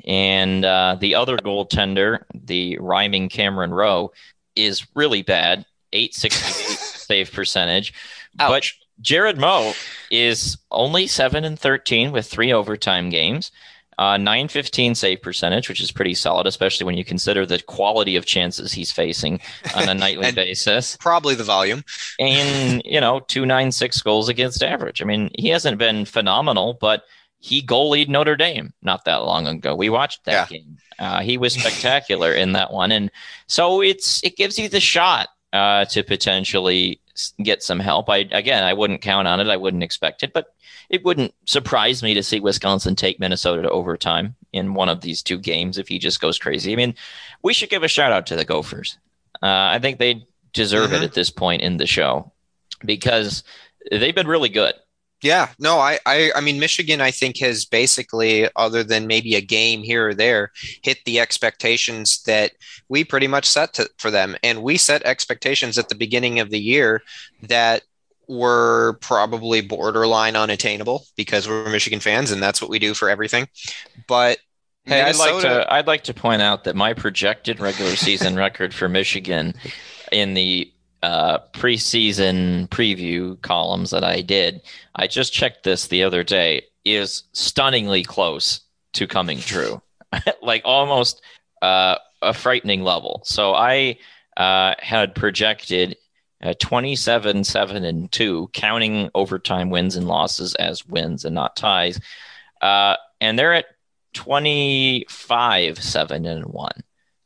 And uh, the other goaltender, the rhyming Cameron Rowe, is really bad, eight sixty-eight save percentage. Ouch. But Jared Moe is only seven and thirteen with three overtime games. Uh, nine fifteen save percentage, which is pretty solid, especially when you consider the quality of chances he's facing on a nightly basis. Probably the volume. And, you know, two ninety-six goals against average. I mean, he hasn't been phenomenal, but he goalied Notre Dame not that long ago. We watched that yeah. game. Uh, he was spectacular in that one. And so it's it gives you the shot uh, to potentially get some help. I Again, I wouldn't count on it. I wouldn't expect it, but it wouldn't surprise me to see Wisconsin take Minnesota to overtime in one of these two games if he just goes crazy. I mean, we should give a shout out to the Gophers. Uh, I think they deserve mm-hmm. it at this point in the show because they've been really good. Yeah, no, I, I, I mean, Michigan, I think, has basically, other than maybe a game here or there, hit the expectations that we pretty much set to, for them. And we set expectations at the beginning of the year that were probably borderline unattainable because we're Michigan fans and that's what we do for everything. But hey, Minnesota... I'd like to I'd like to point out that my projected regular season record for Michigan in the uh, preseason preview columns that I did, I just checked this the other day, is stunningly close to coming true, like almost uh, a frightening level. So I uh, had projected Uh, twenty-seven, seven, and two, counting overtime wins and losses as wins and not ties. Uh, and they're at twenty-five, seven, and one.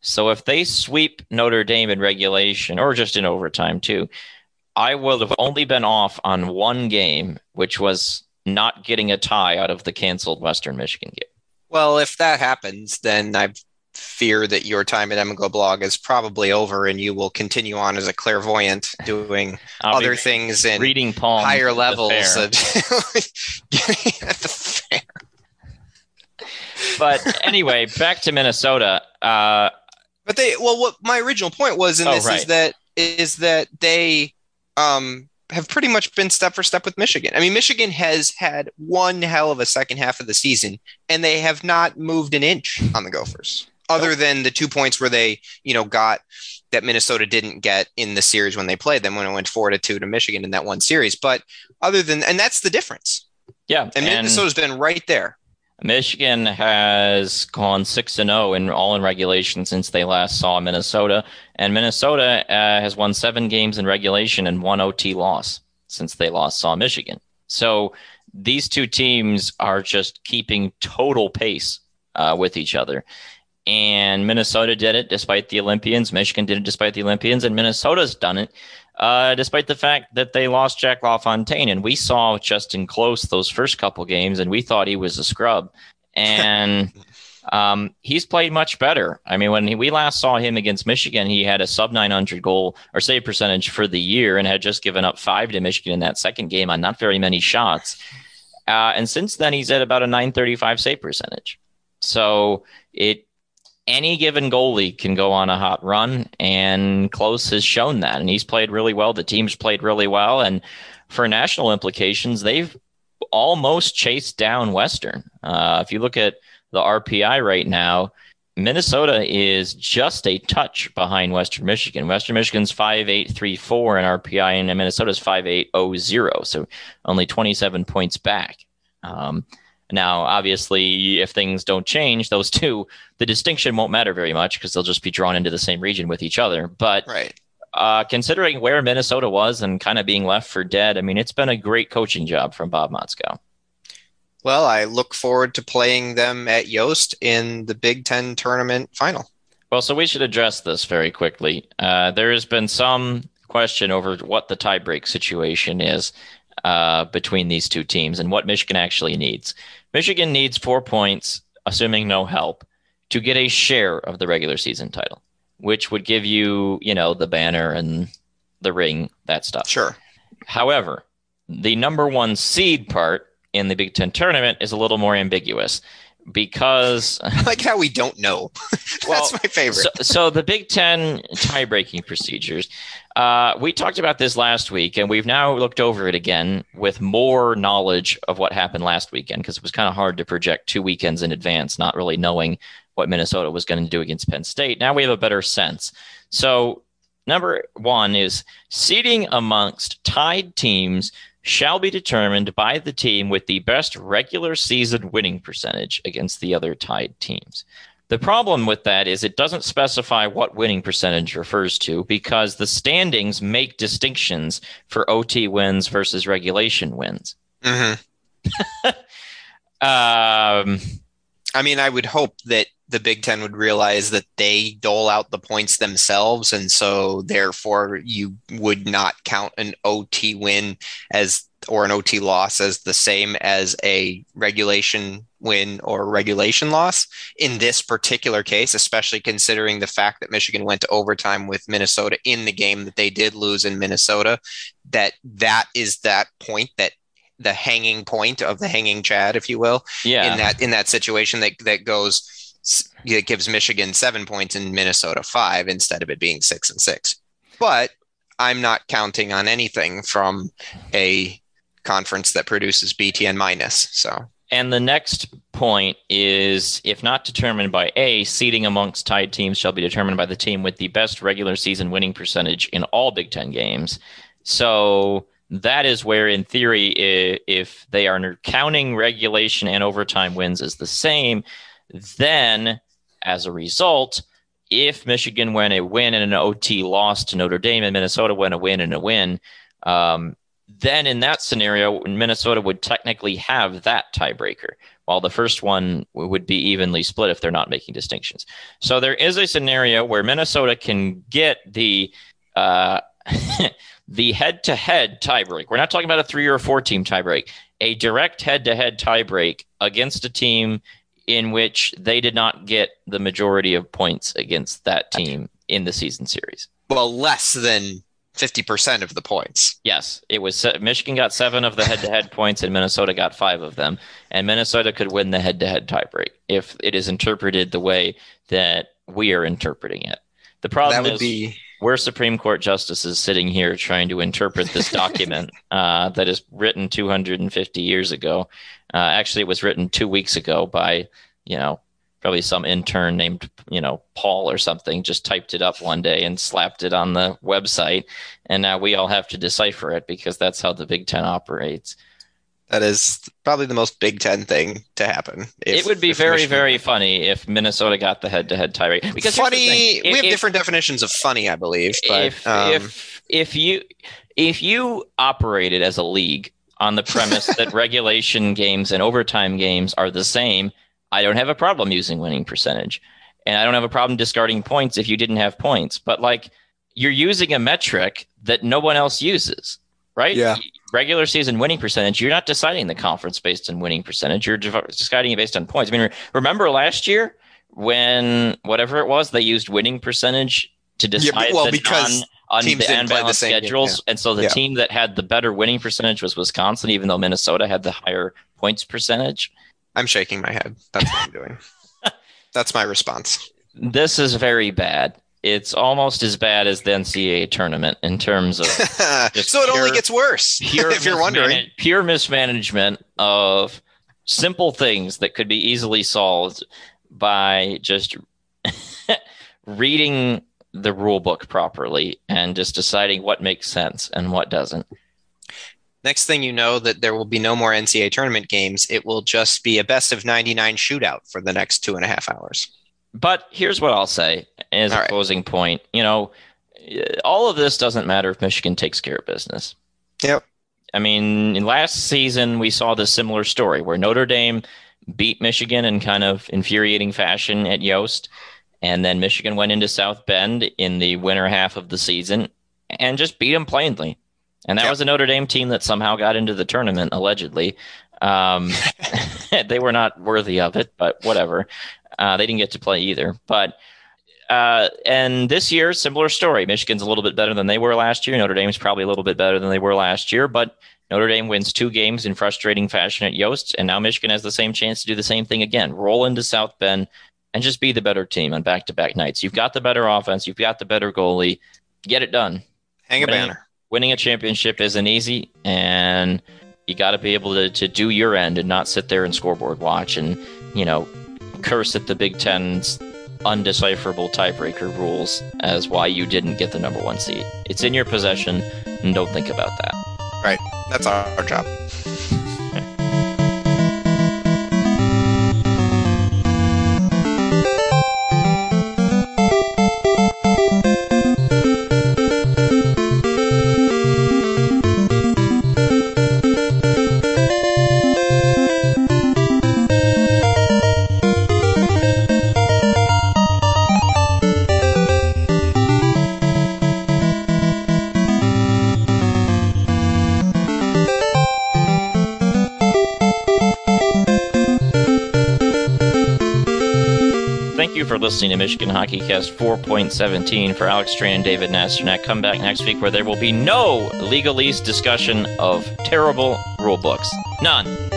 So if they sweep Notre Dame in regulation, or just in overtime too, I will have only been off on one game, which was not getting a tie out of the canceled Western Michigan game. Well, if that happens, then I fear that your time at Emgo Blog is probably over, and you will continue on as a clairvoyant, doing other things and reading palms higher levels and getting at the fair. But anyway, back to Minnesota. Uh, but they, well, what my original point was in oh, this right. is that is that they um, have pretty much been step for step with Michigan. I mean, Michigan has had one hell of a second half of the season, and they have not moved an inch on the Gophers, other nope. than the two points where they, you know, got that Minnesota didn't get in the series when they played them, when it went four to two to Michigan in that one series. But other than, and that's the difference. Yeah, and, and Minnesota's been right there. Michigan has gone six and zero in all in regulation since they last saw Minnesota, and Minnesota uh, has won seven games in regulation and one O T loss since they last saw Michigan. So these two teams are just keeping total pace uh, with each other. And Minnesota did it despite the Olympians. Michigan did it despite the Olympians, and Minnesota's done it uh, despite the fact that they lost Jack LaFontaine. And we saw Justin Close those first couple games, and we thought he was a scrub. And um, he's played much better. I mean, when he, we last saw him against Michigan, he had a sub nine hundred goal or save percentage for the year and had just given up five to Michigan in that second game on not very many shots. Uh, and since then, he's at about a nine thirty-five save percentage. So it any given goalie can go on a hot run, and Close has shown that, and he's played really well. The team's played really well, and for national implications, they've almost chased down Western. Uh, if you look at the R P I right now, Minnesota is just a touch behind Western Michigan. Western Michigan's five eight three four in R P I, and Minnesota's five eight oh zero, so only twenty-seven points back. Um, Now, obviously, if things don't change, those two, the distinction won't matter very much because they'll just be drawn into the same region with each other. But right. uh, considering where Minnesota was and kind of being left for dead, I mean, it's been a great coaching job from Bob Motzko. Well, I look forward to playing them at Yost in the Big Ten tournament final. Well, so we should address this very quickly. Uh, there has been some question over what the tiebreak situation is uh, between these two teams and what Michigan actually needs. Michigan needs four points, assuming no help, to get a share of the regular season title, which would give you, you know, the banner and the ring, that stuff. Sure. However, the number one seed part in the Big Ten tournament is a little more ambiguous because... I like how we don't know. That's well, my favorite. so, so the Big Ten tie-breaking procedures, uh, we talked about this last week, and we've now looked over it again with more knowledge of what happened last weekend, because it was kind of hard to project two weekends in advance, not really knowing what Minnesota was going to do against Penn State. Now we have a better sense. So number one is seeding amongst tied teams shall be determined by the team with the best regular season winning percentage against the other tied teams. The problem with that is it doesn't specify what winning percentage refers to, because the standings make distinctions for O T wins versus regulation wins. Mm-hmm. um, I mean, I would hope that the Big Ten would realize that they dole out the points themselves, and so therefore you would not count an O T win as or an O T loss as the same as a regulation win or regulation loss in this particular case, especially considering the fact that Michigan went to overtime with Minnesota in the game that they did lose in Minnesota. That that is that point, that the hanging point of the hanging Chad, if you will, yeah. in that in that situation that that goes. It gives Michigan seven points and Minnesota five instead of it being six and six. But I'm not counting on anything from a conference that produces B T N minus. So, and the next point is, if not determined by A, seeding amongst tied teams shall be determined by the team with the best regular season winning percentage in all Big Ten games. So that is where, in theory, if they are counting regulation and overtime wins as the same, then, as a result, if Michigan win a win and an O T loss to Notre Dame and Minnesota win a win and a win, um, then in that scenario, Minnesota would technically have that tiebreaker, while the first one would be evenly split if they're not making distinctions. So there is a scenario where Minnesota can get the uh, the head-to-head tiebreak. We're not talking about a three or a four-team tiebreak. A direct head-to-head tiebreak against a team in which they did not get the majority of points against that team in the season series. Well, less than fifty percent of the points. Yes, it was Michigan got seven of the head-to-head points and Minnesota got five of them. And Minnesota could win the head-to-head tiebreak if it is interpreted the way that we are interpreting it. The problem that would is be... we're Supreme Court justices sitting here trying to interpret this document uh, that is written two hundred fifty years ago. Uh, actually, it was written two weeks ago by, you know, probably some intern named, you know, Paul or something, just typed it up one day and slapped it on the website. And now we all have to decipher it because that's how the Big Ten operates. That is probably the most Big Ten thing to happen. If, it would be very, Michigan... very funny if Minnesota got the head-to-head tiebreak. Because funny, if, we have if, different definitions of funny, I believe. But, if, um... if if you if you operated as a league on the premise that regulation games and overtime games are the same, I don't have a problem using winning percentage, and I don't have a problem discarding points if you didn't have points. But like, you're using a metric that no one else uses, right? Yeah. Regular season winning percentage, you're not deciding the conference based on winning percentage. You're deciding it based on points. I mean, remember last year when whatever it was, they used winning percentage to decide yeah, well, the because non, teams the didn't play the same schedules. game, yeah. And so the yeah. team that had the better winning percentage was Wisconsin, even though Minnesota had the higher points percentage. I'm shaking my head. That's what I'm doing. That's my response. This is very bad. It's almost as bad as the N C double A tournament in terms of so it pure, only gets worse if you're wondering. Pure mismanagement of simple things that could be easily solved by just reading the rule book properly and just deciding what makes sense and what doesn't. Next thing you know, that there will be no more N C double A tournament games. It will just be a best of ninety-nine shootout for the next two and a half hours. But here's what I'll say as all a right. closing point. You know, all of this doesn't matter if Michigan takes care of business. Yep. I mean, in last season, we saw this similar story where Notre Dame beat Michigan in kind of infuriating fashion at Yost. And then Michigan went into South Bend in the winter half of the season and just beat them plainly. And that yep. was a Notre Dame team that somehow got into the tournament, allegedly. Um, they were not worthy of it, but whatever. Uh, they didn't get to play either. But uh, and this year, similar story. Michigan's a little bit better than they were last year. Notre Dame's probably a little bit better than they were last year. But Notre Dame wins two games in frustrating fashion at Yost. And now Michigan has the same chance to do the same thing again. Roll into South Bend and just be the better team on back-to-back nights. You've got the better offense. You've got the better goalie. Get it done. Hang a winning, banner. Winning a championship isn't easy. And you got to be able to, to do your end and not sit there and scoreboard watch and, you know, curse at the Big Ten's undecipherable tiebreaker rules as why you didn't get the number one seed. It's in your possession, and don't think about that. Right. That's our, our job. For listening to Michigan HockeyCast four point seventeen. For Alex Strain and David Nasternak, come back next week where there will be no legalese discussion of terrible rule books. None.